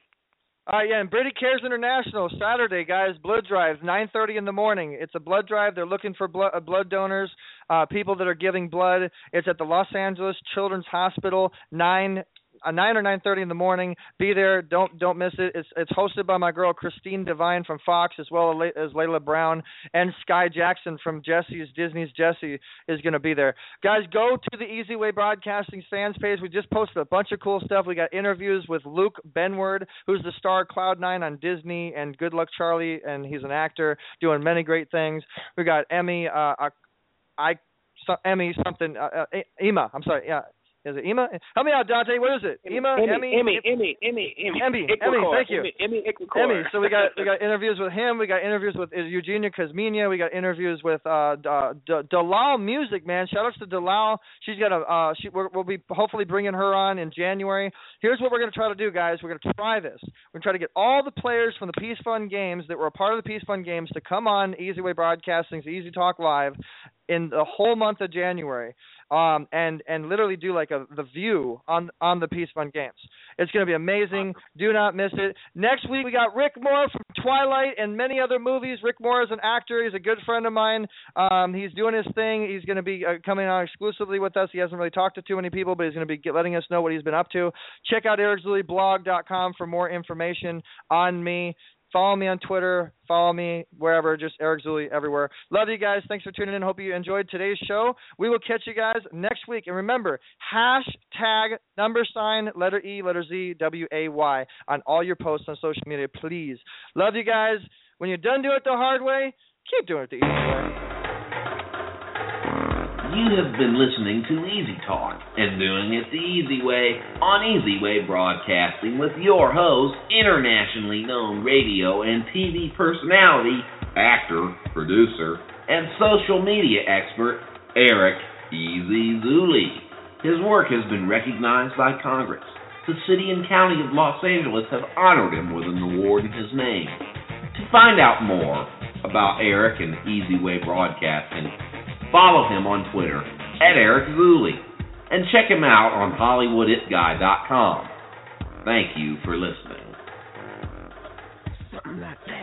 Uh, yeah, and Brady Cares International, Saturday, guys, blood drive, nine thirty in the morning. It's a blood drive. They're looking for blood, uh, blood donors, uh, people that are giving blood. It's at the Los Angeles Children's Hospital, nine Uh, nine or nine thirty in the morning. Be there. Don't don't miss it. It's it's hosted by my girl Christine Devine from Fox, as well as Layla Brown, and Sky Jackson from Jesse's Disney's Jesse is going to be there. Guys, go to the Easy Way Broadcasting fans page. We just posted a bunch of cool stuff. We got interviews with Luke Benward, who's the star of Cloud Nine on Disney, and Good Luck Charlie, and he's an actor doing many great things. We got Emmy, uh, I, I so, Emmy something, uh, uh, Ema. I'm sorry, yeah. Is it Ema? Help me out, Dante. What is it? Ema? Emmy? Emmy? Emmy? Emmy? Emmy? Emmy? Emmy? Thank you. Emmy? Emmy. So we got we got interviews with him. We got interviews with Eugenia Kuzminia. We got interviews with uh, uh, D- Dalal Music, man. Shout outs to Dalal. She's got a. Uh, she we're, we'll be hopefully bringing her on in January. Here's what we're gonna try to do, guys. We're gonna try this. We're gonna try to get all the players from the Peace Fund Games that were a part of the Peace Fund Games to come on Easy Way Broadcasting's Easy Talk Live in the whole month of January. Um, and, and literally do like a the view on on the Peace Fund Games. It's going to be amazing. Do not miss it. Next week we got Rick Moore from Twilight and many other movies. Rick Moore is an actor. He's a good friend of mine. Um, he's doing his thing. He's going to be uh, coming on exclusively with us. He hasn't really talked to too many people, but he's going to be get, letting us know what he's been up to. Check out eric zuley blog dot com for more information on me. Follow me on Twitter. Follow me wherever, just Eric Zuley everywhere. Love you guys. Thanks for tuning in. Hope you enjoyed today's show. We will catch you guys next week. And remember, hashtag number sign, letter E, letter Z, W A Y on all your posts on social media, please. Love you guys. When you're done doing it the hard way, keep doing it the easy way. You have been listening to Easy Talk and doing it the easy way on Easy Way Broadcasting with your host, internationally known radio and T V personality, actor, producer, and social media expert, Eric Easy Zuli. His work has been recognized by Congress. The city and county of Los Angeles have honored him with an award in his name. To find out more about Eric and Easy Way Broadcasting, follow him on Twitter at Eric Zuli and check him out on Hollywood It Guy dot com. Thank you for listening.